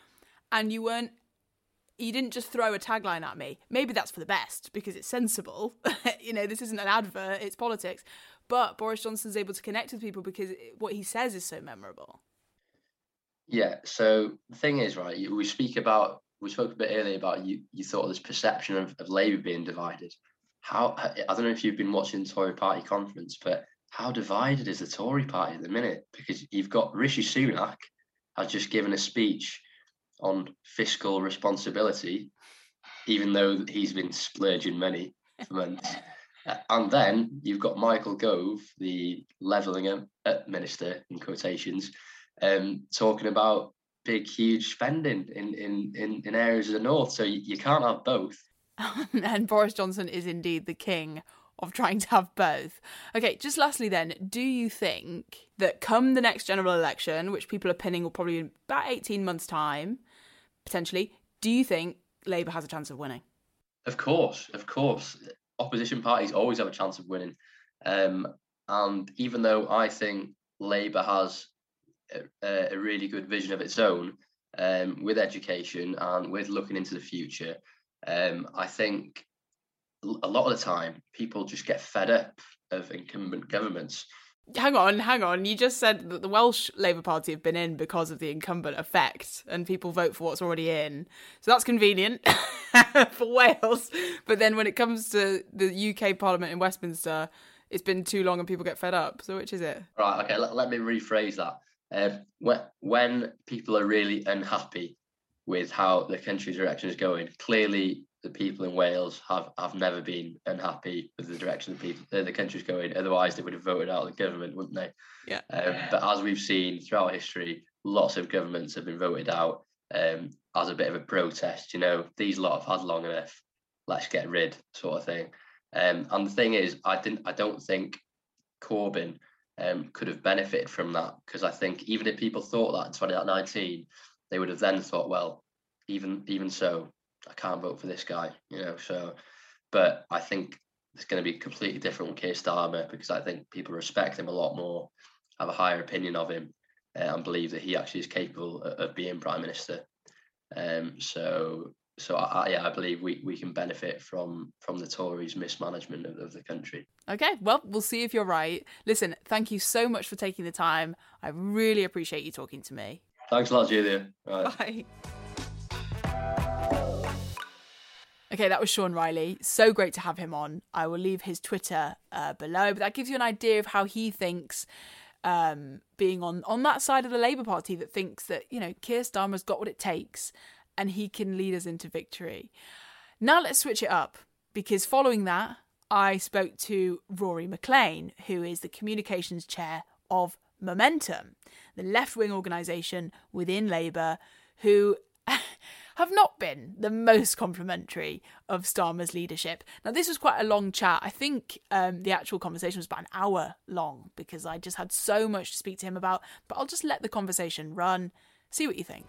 Speaker 1: and you didn't just throw a tagline at me. Maybe that's for the best because it's sensible. This isn't an advert, it's politics. But Boris Johnson's able to connect with people because what he says is so memorable.
Speaker 2: Yeah, so the thing is, right, we spoke a bit earlier about you thought this perception of Labour being divided. I don't know if you've been watching the Tory party conference, but how divided is the Tory party at the minute? Because you've got Rishi Sunak has just given a speech on fiscal responsibility, even though he's been splurging money for months. And then you've got Michael Gove, the levelling minister, in quotations, talking about big, huge spending in areas of the north. So you can't have both.
Speaker 1: And Boris Johnson is indeed the king of trying to have both. Okay, just lastly then, do you think that come the next general election, which people are pinning will probably in about 18 months' time, potentially, do you think Labour has a chance of winning?
Speaker 2: Of course. Opposition parties always have a chance of winning. And even though I think Labour has a really good vision of its own with education and with looking into the future, I think a lot of the time people just get fed up of incumbent governments.
Speaker 1: Hang on. You just said that the Welsh Labour Party have been in because of the incumbent effect and people vote for what's already in. So that's convenient for Wales. But then when it comes to the UK Parliament in Westminster, it's been too long and people get fed up. So which is it?
Speaker 2: Right, okay, let me rephrase that. When people are really unhappy with how the country's direction is going, clearly the people in Wales have never been unhappy with the direction the country's going. Otherwise, they would have voted out the government, wouldn't they?
Speaker 1: Yeah.
Speaker 2: But as we've seen throughout history, lots of governments have been voted out as a bit of a protest. These lot have had long enough. Let's get rid, sort of thing. And the thing is, I don't think Corbyn could have benefited from that, because I think even if people thought that in 2019, they would have then thought, well, even so, I can't vote for this guy, so. But I think it's going to be completely different with Keir Starmer, because I think people respect him a lot more, have a higher opinion of him, and believe that he actually is capable of being Prime Minister. So I believe we can benefit from the Tories' mismanagement of the country.
Speaker 1: Okay, well, we'll see if you're right. Listen, thank you so much for taking the time. I really appreciate you talking to me.
Speaker 2: Thanks a lot, Julia. Right.
Speaker 1: Bye. Okay, that was Sean Riley. So great to have him on. I will leave his Twitter below, but that gives you an idea of how he thinks, being on that side of the Labour Party that thinks that, Keir Starmer's got what it takes and he can lead us into victory. Now let's switch it up, because following that, I spoke to Rory McLean, who is the communications chair of Momentum, the left-wing organisation within Labour, who have not been the most complimentary of Starmer's leadership. Now, this was quite a long chat. I think the actual conversation was about an hour long, because I just had so much to speak to him about, but I'll just let the conversation run, see what you think.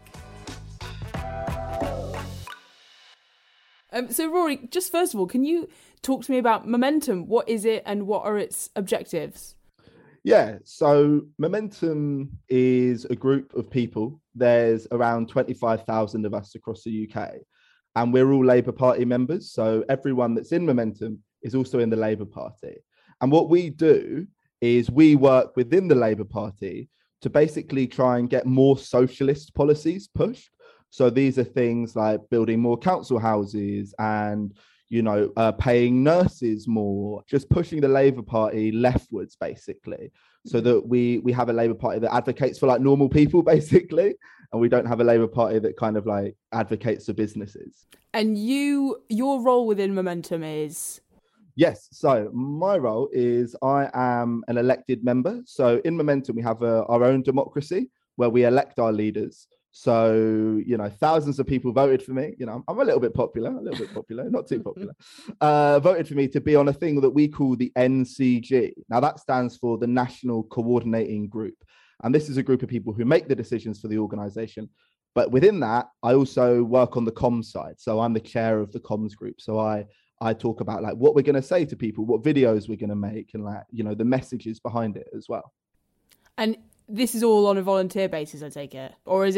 Speaker 1: So, Rory, just first of all, can you talk to me about Momentum? What is it and what are its objectives?
Speaker 3: Yeah, so Momentum is a group of people. There's around 25,000 of us across the UK, and we're all Labour Party members. So everyone that's in Momentum is also in the Labour Party. And what we do is we work within the Labour Party to basically try and get more socialist policies pushed. So these are things like building more council houses and, paying nurses more, just pushing the Labour Party leftwards, basically, so that we have a Labour Party that advocates for normal people, basically, and we don't have a Labour Party that kind of advocates for businesses. And
Speaker 1: your role within Momentum is?
Speaker 3: Yes, so my role is I am an elected member. So in Momentum, we have our own democracy where we elect our leaders. So, thousands of people voted for me. I'm a little bit popular, not too popular. Voted for me to be on a thing that we call the NCG. Now, that stands for the National Coordinating Group. And this is a group of people who make the decisions for the organisation. But within that, I also work on the comms side. So I'm the chair of the comms group. So I talk about what we're going to say to people, what videos we're going to make, and the messages behind it as well.
Speaker 1: And this is all on a volunteer basis, I take it? Or is it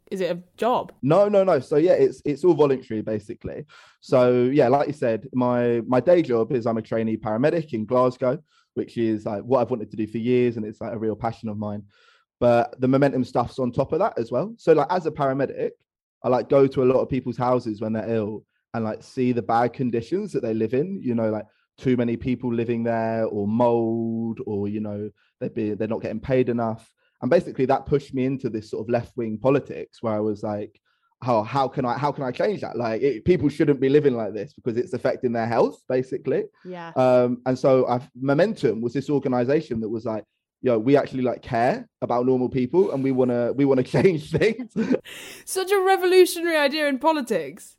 Speaker 1: Is it a job?
Speaker 3: No. So yeah, it's all voluntary basically. So yeah, like you said, my day job is I'm a trainee paramedic in Glasgow, which is like what I've wanted to do for years, and it's like a real passion of mine. But the Momentum stuff's on top of that as well. So like as a paramedic, I like go to a lot of people's houses when they're ill and like see the bad conditions that they live in. You know, like too many people living there, or mold, or you know they're not getting paid enough. And basically that pushed me into this sort of left-wing politics where I was like, how can I change that? Like people shouldn't be living like this because it's affecting their health, basically.
Speaker 1: Yeah.
Speaker 3: And so Momentum was this organization that was like, we actually like care about normal people and we want to change things.
Speaker 1: Such a revolutionary idea in politics.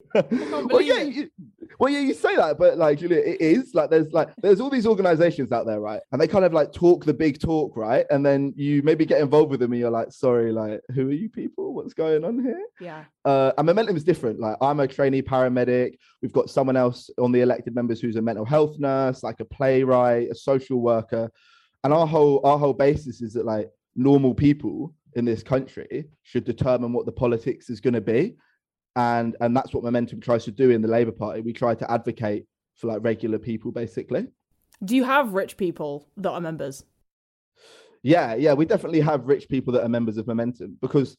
Speaker 3: You say that, but like Julia, it is like there's all these organizations out there, right? And they kind of like talk the big talk, right? And then you maybe get involved with them and you're like, sorry, like who are you people? What's going on here?
Speaker 1: Yeah.
Speaker 3: And Momentum is different. Like I'm a trainee paramedic. We've got someone else on the elected members who's a mental health nurse, like a playwright, a social worker. And our whole basis is that like normal people in this country should determine what the politics is going to be. And that's what Momentum tries to do in the Labour Party. We try to advocate for like regular people, basically.
Speaker 1: Do you have rich people that are members?
Speaker 3: Yeah, we definitely have rich people that are members of Momentum because,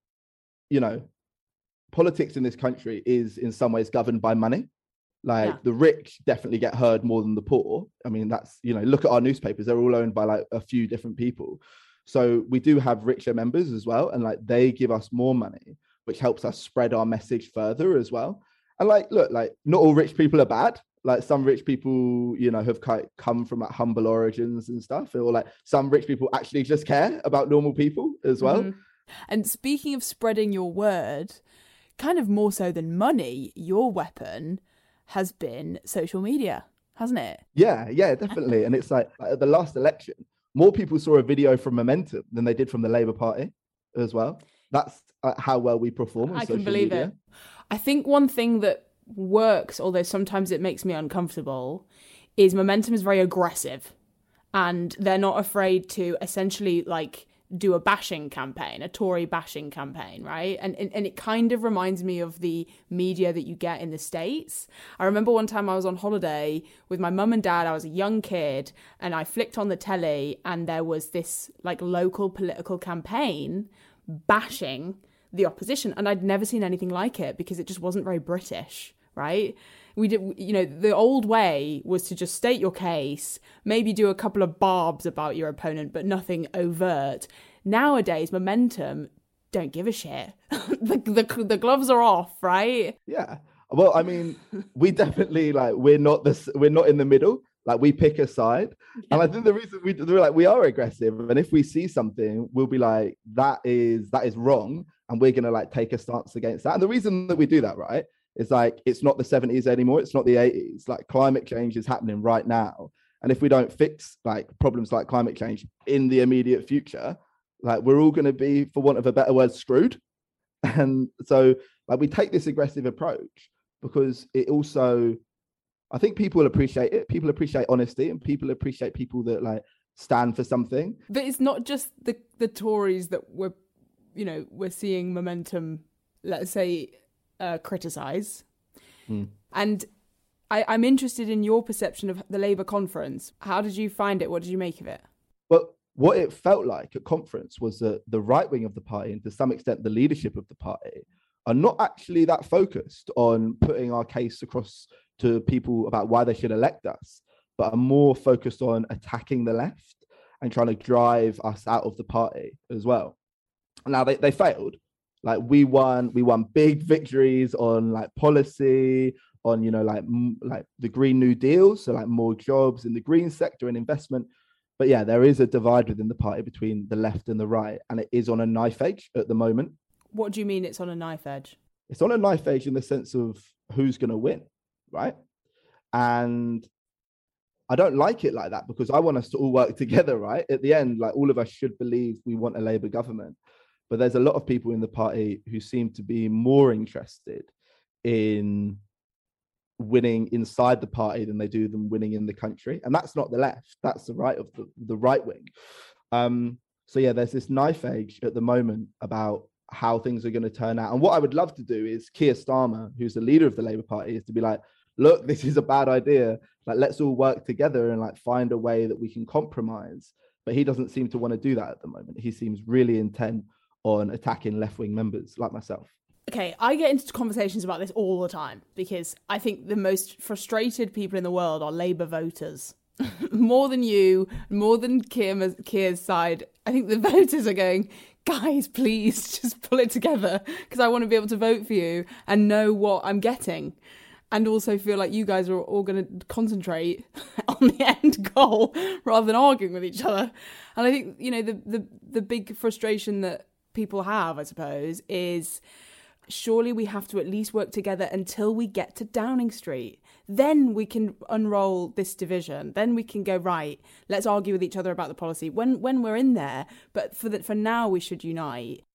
Speaker 3: you know, politics in this country is in some ways governed by money. Like the rich definitely get heard more than the poor. I mean, that's, you know, look at our newspapers. They're all owned by like a few different people. So we do have richer members as well. And like they give us more money, which helps us spread our message further as well. And like, look, like not all rich people are bad. Like some rich people, you know, have come from like humble origins and stuff. Or like some rich people actually just care about normal people as well.
Speaker 1: Mm-hmm. And speaking of spreading your word, kind of more so than money, your weapon has been social media, hasn't it?
Speaker 3: Yeah, definitely. And it's like at the last election, more people saw a video from Momentum than they did from the Labour Party as well. That's how well we perform on social media. I can believe it.
Speaker 1: I think one thing that works, although sometimes it makes me uncomfortable, is Momentum is very aggressive and they're not afraid to essentially like do a bashing campaign, a Tory bashing campaign, right? And it kind of reminds me of the media that you get in the States. I remember one time I was on holiday with my mum and dad. I was a young kid and I flicked on the telly and there was this like local political campaign bashing the opposition. And I'd never seen anything like it because it just wasn't very British, right? We did, you know, the old way was to just state your case, maybe do a couple of barbs about your opponent, but nothing overt. Nowadays, Momentum don't give a shit. the gloves are off, right?
Speaker 3: Yeah. Well, I mean, we definitely like we're not in the middle. Like we pick a side, and I think the reason we are aggressive, and if we see something, we'll be like, that is wrong, and we're gonna like take a stance against that. And the reason that we do that, right? It's like, it's not the 70s anymore. It's not the 80s. Like climate change is happening right now. And if we don't fix like problems like climate change in the immediate future, like we're all going to be, for want of a better word, screwed. And so like we take this aggressive approach because it also, I think people appreciate it. People appreciate honesty and people appreciate people that like stand for something.
Speaker 1: But it's not just the Tories that we're seeing Momentum, let's say, criticise. And I'm interested in your perception of the Labour conference. How did you find it? What did you make of it?
Speaker 3: Well, what it felt like at conference was that the right wing of the party, and to some extent the leadership of the party, are not actually that focused on putting our case across to people about why they should elect us, but are more focused on attacking the left and trying to drive us out of the party as well. Now they failed. Like we won big victories on like policy, on, you know, like the Green New Deal. So like more jobs in the green sector and investment. But yeah, there is a divide within the party between the left and the right. And it is on a knife edge at the moment.
Speaker 1: What do you mean it's on a knife edge?
Speaker 3: It's on a knife edge in the sense of who's going to win, right? And I don't like it like that because I want us to all work together, right? At the end, like all of us should believe we want a Labour government. But there's a lot of people in the party who seem to be more interested in winning inside the party than they do them winning in the country. And that's not the left. That's the right of the right wing. So yeah, there's this knife edge at the moment about how things are going to turn out. And what I would love to do is Keir Starmer, who's the leader of the Labour Party, is to be like, look, this is a bad idea. Like, let's all work together and like find a way that we can compromise. But he doesn't seem to want to do that at the moment. He seems really intent on attacking left-wing members like myself.
Speaker 1: Okay, I get into conversations about this all the time because I think the most frustrated people in the world are Labour voters. More than you, more than Keir's side. I think the voters are going, guys, please just pull it together because I want to be able to vote for you and know what I'm getting. And also feel like you guys are all going to concentrate on the end goal rather than arguing with each other. And I think, you know, the big frustration that people have, I suppose, is surely we have to at least work together until we get to Downing Street. Then we can unroll this division. Then we can go, right, let's argue with each other about the policy when we're in there. But for now, we should unite.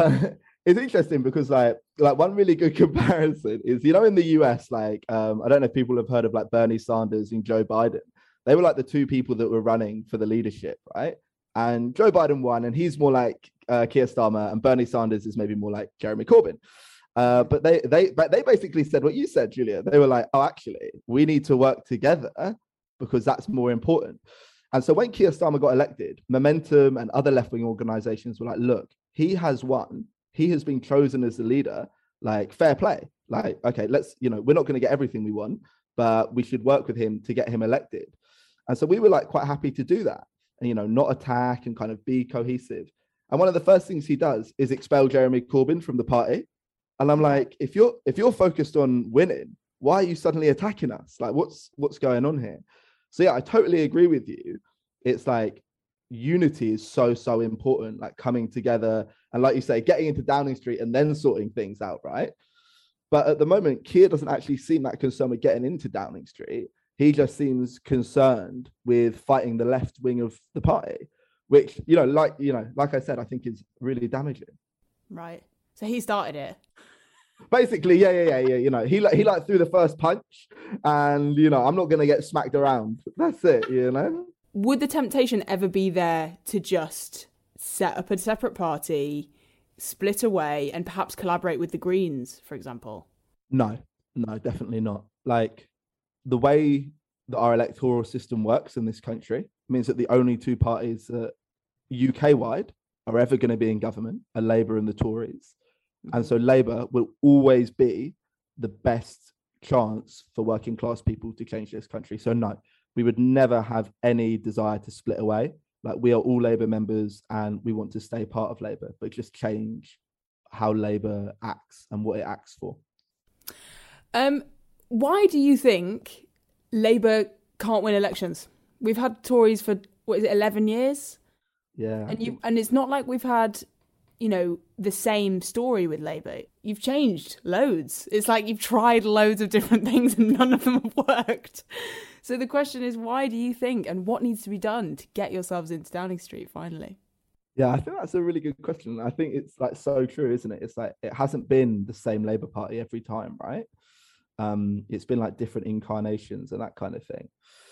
Speaker 3: It's interesting because like one really good comparison is, you know, in the US, like, I don't know if people have heard of like Bernie Sanders and Joe Biden. They were like the two people that were running for the leadership, right? And Joe Biden won, and he's more like Keir Starmer, and Bernie Sanders is maybe more like Jeremy Corbyn. But they basically said what you said, Julia. They were like, oh, actually, we need to work together because that's more important. And so when Keir Starmer got elected, Momentum and other left-wing organizations were like, look, he has won. He has been chosen as the leader, like, fair play. Like, okay, let's, you know, we're not going to get everything we want, but we should work with him to get him elected. And so we were like quite happy to do that and, you know, not attack and kind of be cohesive. And one of the first things he does is expel Jeremy Corbyn from the party. And I'm like, if you're focused on winning, why are you suddenly attacking us? Like, what's going on here? So yeah, I totally agree with you. It's like unity is so important, like coming together and, like you say, getting into Downing Street and then sorting things out, right? But at the moment, Keir doesn't actually seem that concerned with getting into Downing Street. He just seems concerned with fighting the left wing of the party, which, like I said, I think is really damaging.
Speaker 1: Right. So he started it.
Speaker 3: Basically, yeah. You know, he like threw the first punch, and, you know, I'm not going to get smacked around. That's it, you know?
Speaker 1: Would the temptation ever be there to just set up a separate party, split away, and perhaps collaborate with the Greens, for example? No,
Speaker 3: definitely not. Like, the way that our electoral system works in this country means that the only two parties that UK-wide are ever going to be in government are Labour and the Tories. And so Labour will always be the best chance for working class people to change this country. So no, we would never have any desire to split away. Like, we are all Labour members and we want to stay part of Labour, but just change how Labour acts and what it acts for.
Speaker 1: Why do you think Labour can't win elections? We've had Tories for, 11 years?
Speaker 3: Yeah.
Speaker 1: And it's not like we've had, you know, the same story with Labour. You've changed loads. It's like you've tried loads of different things and none of them have worked. So the question is, why do you think, and what needs to be done to get yourselves into Downing Street finally?
Speaker 3: Yeah, I think that's a really good question. I think it's like so true, isn't it? It's like, it hasn't been the same Labour Party every time, right? It's been like different incarnations and that kind of thing.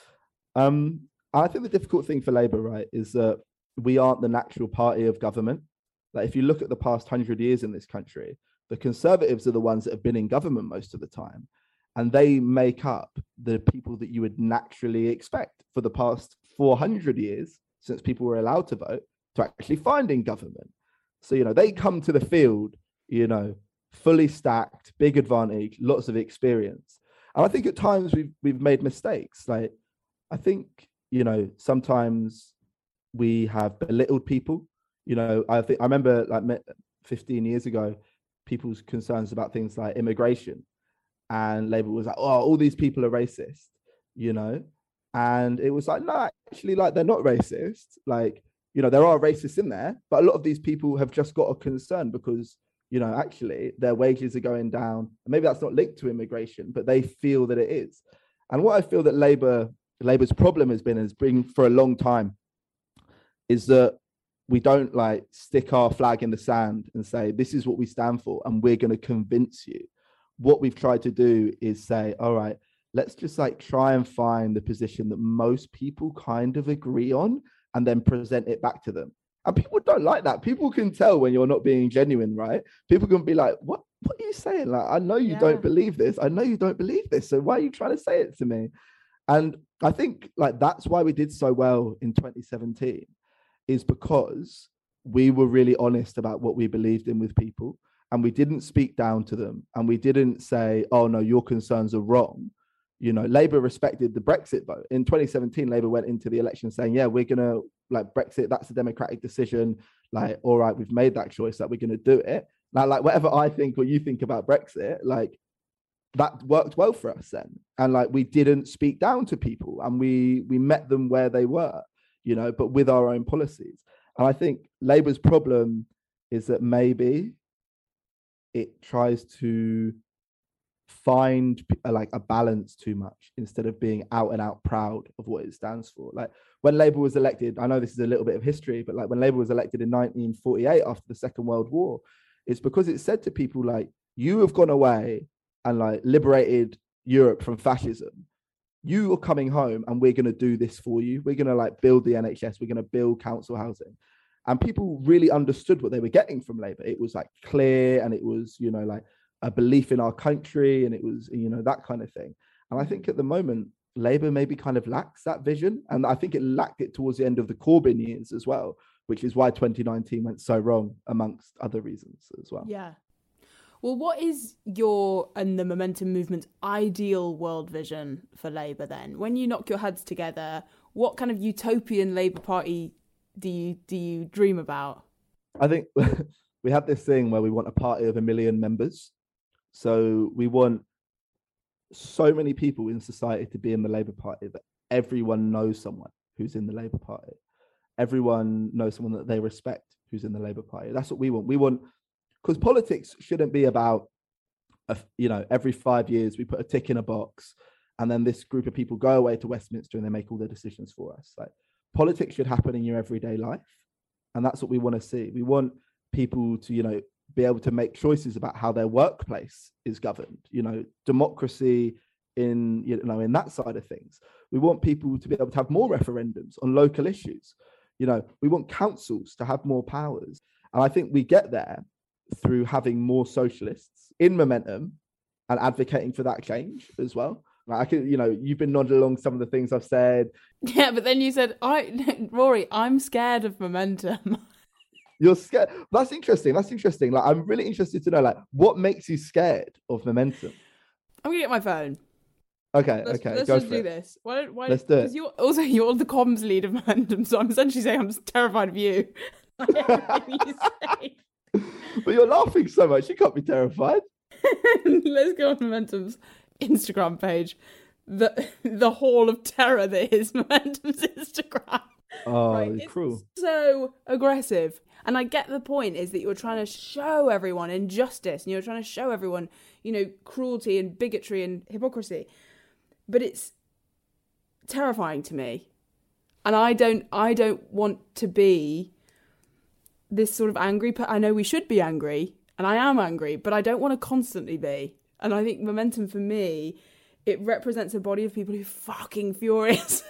Speaker 3: I think the difficult thing for Labour, right, is that we aren't the natural party of government. Like, if you look at the past 100 years in this country, the Conservatives are the ones that have been in government most of the time. And they make up the people that you would naturally expect for the past 400 years, since people were allowed to vote, to actually find in government. So, you know, they come to the field, you know, fully stacked, big advantage, lots of experience. And I think at times we've made mistakes. Like, I think, you know, sometimes we have belittled people. You know, I remember like 15 years ago, people's concerns about things like immigration, and Labour was like, oh, all these people are racist, you know? And it was like, no, actually, like, they're not racist. Like, you know, there are racists in there, but a lot of these people have just got a concern because, you know, actually their wages are going down. And maybe that's not linked to immigration, but they feel that it is. And what I feel that Labour's problem has been for a long time is that we don't like stick our flag in the sand and say, this is what we stand for, and we're going to convince you. What we've tried to do is say, all right, let's just like try and find the position that most people kind of agree on and then present it back to them. And people don't like that. People can tell when you're not being genuine, right? People can be like, what are you saying? Like, I know you don't believe this. I know you don't believe this. So why are you trying to say it to me? And I think like that's why we did so well in 2017, is because we were really honest about what we believed in with people, and we didn't speak down to them, and we didn't say, oh no, your concerns are wrong. You know, Labour respected the Brexit vote. In 2017, Labour went into the election saying, yeah, we're going to like Brexit. That's a democratic decision. Like, all right, we've made that choice that we're going to do it. Now, like whatever I think or you think about Brexit, like that worked well for us then. And like, we didn't speak down to people, and we met them where they were, you know, but with our own policies. And I think Labour's problem is that maybe it tries to find like a balance too much instead of being out and out proud of what it stands for. Like when Labour was elected, I know this is a little bit of history, but like when Labour was elected in 1948 after the Second World War, it's because it said to people like, you have gone away and like liberated Europe from fascism. You are coming home and we're going to do this for you. We're going to like build the NHS. We're going to build council housing. And people really understood what they were getting from Labour. It was like clear, and it was, you know, like a belief in our country, and it was, you know, that kind of thing. And I think at the moment, Labour maybe kind of lacks that vision. And I think it lacked it towards the end of the Corbyn years as well, which is why 2019 went so wrong, amongst other reasons as well.
Speaker 1: Yeah. Well, what is your and the Momentum movement's ideal world vision for Labour then? When you knock your heads together, what kind of utopian Labour Party do you dream about?
Speaker 3: I think we have this thing where we want a party of 1 million members. So we want so many people in society to be in the Labour Party that everyone knows someone who's in the Labour Party. Everyone knows someone that they respect who's in the Labour Party. That's what we want. We want, because politics shouldn't be about, you know, every 5 years we put a tick in a box and then this group of people go away to Westminster and they make all the decisions for us. Like, politics should happen in your everyday life. And that's what we want to see. We want people to, you know, be able to make choices about how their workplace is governed, you know, democracy in, you know, in that side of things. We want people to be able to have more referendums on local issues. You know, we want councils to have more powers. And I think we get there through having more socialists in Momentum and advocating for that change as well. Like I can, you know, you've been nodding along some of the things I've said.
Speaker 1: Yeah, but then you said, Rory, I'm scared of Momentum.
Speaker 3: You're scared. That's interesting. That's interesting. Like, I'm really interested to know, like, what makes you scared of Momentum?
Speaker 1: I'm gonna get my phone.
Speaker 3: Okay,
Speaker 1: Let's
Speaker 3: go
Speaker 1: just
Speaker 3: for
Speaker 1: do
Speaker 3: it.
Speaker 1: this. Why
Speaker 3: Let's do it.
Speaker 1: You're the comms lead of Momentum, so I'm essentially saying I'm terrified of you.
Speaker 3: But you're laughing so much, you can't be terrified.
Speaker 1: Let's go on Momentum's Instagram page. The hall of terror that is Momentum's Instagram.
Speaker 3: Oh,
Speaker 1: right?
Speaker 3: it's cruel.
Speaker 1: So aggressive. And I get the point is that you're trying to show everyone injustice and you're trying to show everyone, you know, cruelty and bigotry and hypocrisy. But it's terrifying to me. And I don't want to be this sort of angry. I know we should be angry, and I am angry, but I don't want to constantly be. And I think Momentum, for me, it represents a body of people who are fucking furious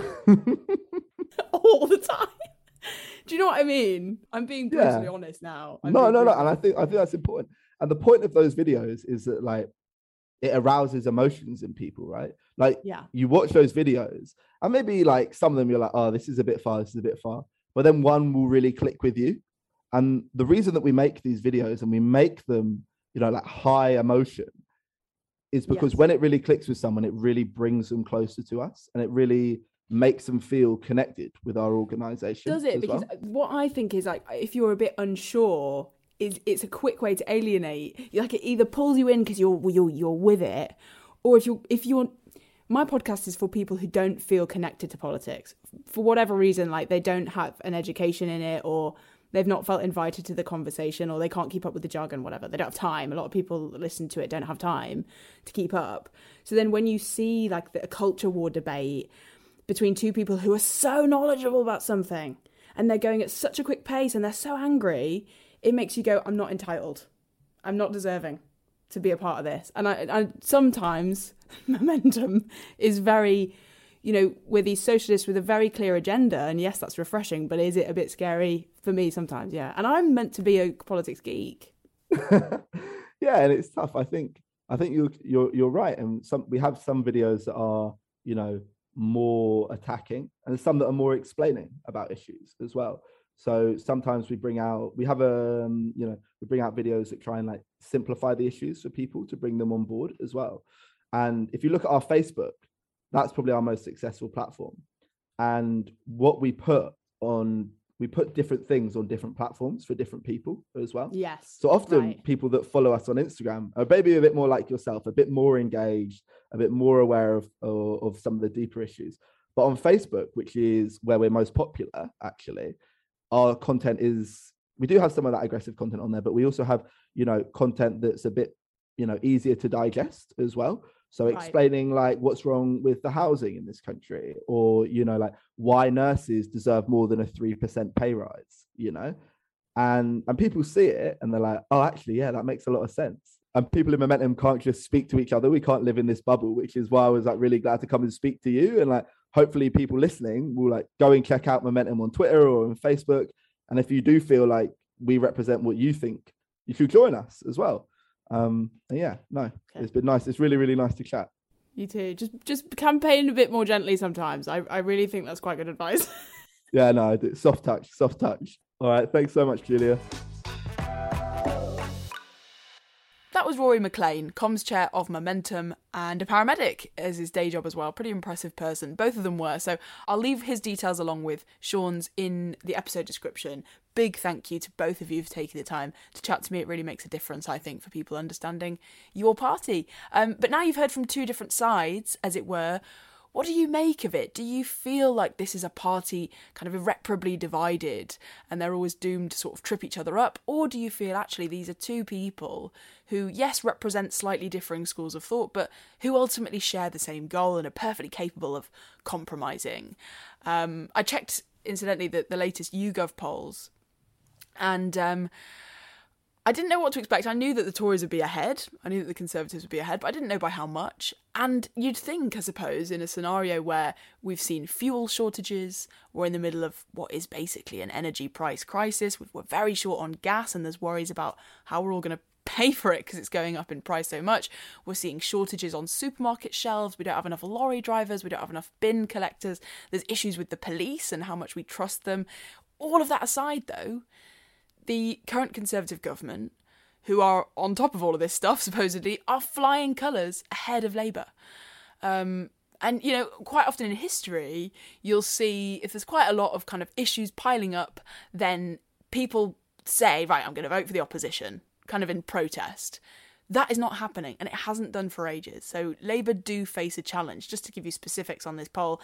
Speaker 1: all the time. Do you know what I mean? I'm being brutally honest now.
Speaker 3: No. And I think that's important. And the point of those videos is that, like, it arouses emotions in people, right? Like, you watch those videos, and maybe like some of them you're like, oh, this is a bit far, but then one will really click with you. And the reason that we make these videos and we make them, you know, like high emotion, is because when it really clicks with someone, it really brings them closer to us, and it really makes them feel connected with our organization.
Speaker 1: Does it? Because what I think is, like, if you're a bit unsure, it's a quick way to alienate. Like, it either pulls you in because you're with it, or if you're. My podcast is for people who don't feel connected to politics for whatever reason, like they don't have an education in it, or they've not felt invited to the conversation, or they can't keep up with the jargon, whatever. They don't have time. A lot of people that listen to it don't have time to keep up. So then when you see like a culture war debate between two people who are so knowledgeable about something and they're going at such a quick pace and they're so angry, it makes you go, I'm not entitled. I'm not deserving to be a part of this. And I sometimes Momentum is very, you know, we're these socialists with a very clear agenda, and yes, that's refreshing, but is it a bit scary for me sometimes? Yeah. And I'm meant to be a politics geek.
Speaker 3: Yeah, and it's tough. I think you're right. And we have some videos that are, you know, more attacking, and some that are more explaining about issues as well. So sometimes we bring out videos that try and like simplify the issues for people to bring them on board as well. And if you look at our Facebook, that's probably our most successful platform. And what we put different things on different platforms for different people as well.
Speaker 1: Yes.
Speaker 3: So often people that follow us on Instagram are maybe a bit more like yourself, a bit more engaged, a bit more aware of some of the deeper issues. But on Facebook, which is where we're most popular, actually, our content we do have some of that aggressive content on there, but we also have, you know, content that's a bit, you know, easier to digest as well. So explaining like what's wrong with the housing in this country, or, you know, like why nurses deserve more than a 3% pay rise, you know, and people see it and they're like, oh, actually, yeah, that makes a lot of sense. And people in Momentum can't just speak to each other. We can't live in this bubble, which is why I was like really glad to come and speak to you. And like, hopefully people listening will like go and check out Momentum on Twitter or on Facebook. And if you do feel like we represent what you think, you should join us as well. It's been nice. It's really, really nice to chat.
Speaker 1: You too. Just campaign a bit more gently sometimes. I really think that's quite good advice.
Speaker 3: Yeah, no, I do. Soft touch. All right. Thanks so much, Julia.
Speaker 1: That was Rory McLean, comms chair of Momentum and a paramedic as his day job as well. Pretty impressive person. Both of them were. So I'll leave his details along with Sean's in the episode description. Big thank you to both of you for taking the time to chat to me. It really makes a difference, I think, for people understanding your party. But now you've heard from two different sides, as it were. What do you make of it? Do you feel like this is a party kind of irreparably divided and they're always doomed to sort of trip each other up? Or do you feel actually these are two people who, yes, represent slightly differing schools of thought, but who ultimately share the same goal and are perfectly capable of compromising? I checked, incidentally, the latest YouGov polls, and I didn't know what to expect. I knew that the Tories would be ahead. I knew that the Conservatives would be ahead, but I didn't know by how much. And you'd think, I suppose, in a scenario where we've seen fuel shortages, we're in the middle of what is basically an energy price crisis, we're very short on gas, and there's worries about how we're all going to pay for it because it's going up in price so much. We're seeing shortages on supermarket shelves. We don't have enough lorry drivers. We don't have enough bin collectors. There's issues with the police and how much we trust them. All of that aside, though, the current Conservative government, who are on top of all of this stuff, supposedly, are flying colours ahead of Labour. And, you know, quite often in history, you'll see if there's quite a lot of kind of issues piling up, then people say, right, I'm going to vote for the opposition, kind of in protest. That is not happening, and it hasn't done for ages. So Labour do face a challenge. Just to give you specifics on this poll,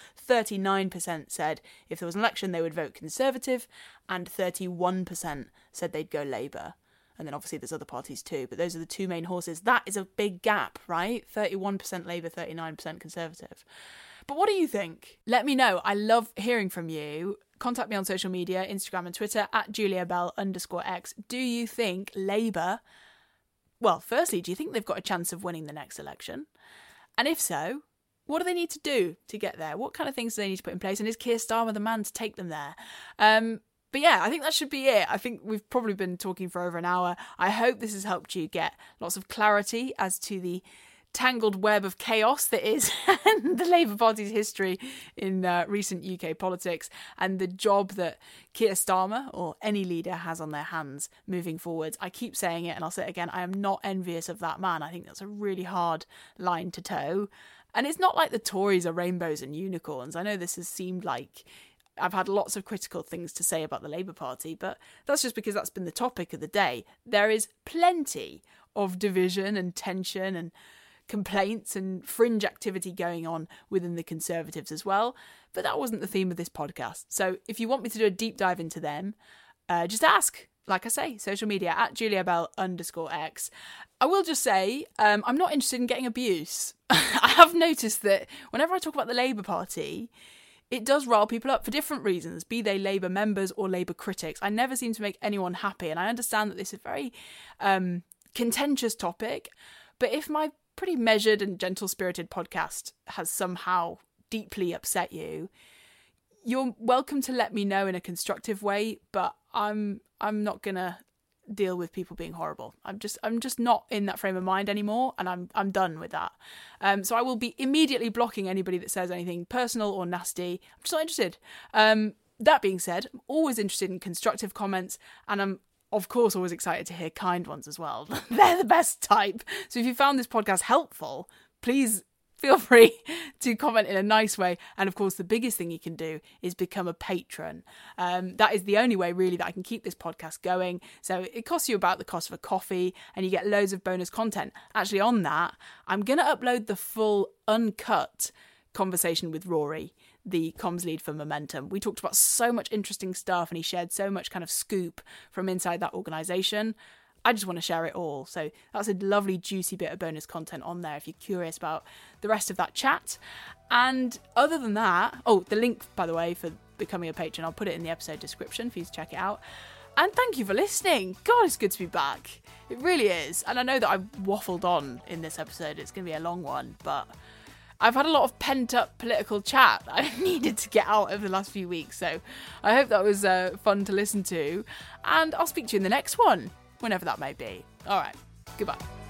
Speaker 1: 39% said if there was an election they would vote Conservative, and 31% said they'd go Labour. And then obviously there's other parties too, but those are the two main horses. That is a big gap, right? 31% Labour, 39% Conservative. But what do you think? Let me know. I love hearing from you. Contact me on social media, Instagram and Twitter, @JuliaBell_X. Do you think Labour... Well, firstly, do you think they've got a chance of winning the next election? And if so, what do they need to do to get there? What kind of things do they need to put in place? And is Keir Starmer the man to take them there? But yeah, I think that should be it. I think we've probably been talking for over an hour. I hope this has helped you get lots of clarity as to the tangled web of chaos that is the Labour Party's history in recent UK politics, and the job that Keir Starmer or any leader has on their hands moving forwards. I keep saying it and I'll say it again, I am not envious of that man. I think that's a really hard line to toe. And it's not like the Tories are rainbows and unicorns. I know this has seemed like I've had lots of critical things to say about the Labour Party, but that's just because that's been the topic of the day. There is plenty of division and tension and complaints and fringe activity going on within the Conservatives as well, but that wasn't the theme of this podcast. So if you want me to do a deep dive into them, just ask. Like I say, social media @JuliaBell_X. I will just say, I'm not interested in getting abuse. I have noticed that whenever I talk about the Labour Party, it does rile people up for different reasons, be they Labour members or Labour critics. I never seem to make anyone happy, and I understand that this is a very contentious topic, but if my pretty measured and gentle-spirited podcast has somehow deeply upset you, you're welcome to let me know in a constructive way, but I'm not gonna deal with people being horrible. I'm just not in that frame of mind anymore, and I'm done with that. So I will be immediately blocking anybody that says anything personal or nasty. I'm just not interested. That being said, I'm always interested in constructive comments, and I'm of course always excited to hear kind ones as well. They're the best type. So if you found this podcast helpful, please feel free to comment in a nice way. And of course, the biggest thing you can do is become a patron. That is the only way really that I can keep this podcast going. So it costs you about the cost of a coffee, and you get loads of bonus content. Actually, on that, I'm going to upload the full uncut conversation with Rory, the comms lead for Momentum. We talked about so much interesting stuff, and he shared so much kind of scoop from inside that organisation. I just want to share it all. So that's a lovely, juicy bit of bonus content on there if you're curious about the rest of that chat. And other than that, the link, by the way, for becoming a patron, I'll put it in the episode description for you to check it out. And thank you for listening. God, it's good to be back. It really is. And I know that I've waffled on in this episode. It's going to be a long one, but I've had a lot of pent-up political chat I needed to get out over the last few weeks. So I hope that was fun to listen to. And I'll speak to you in the next one, whenever that may be. All right, goodbye.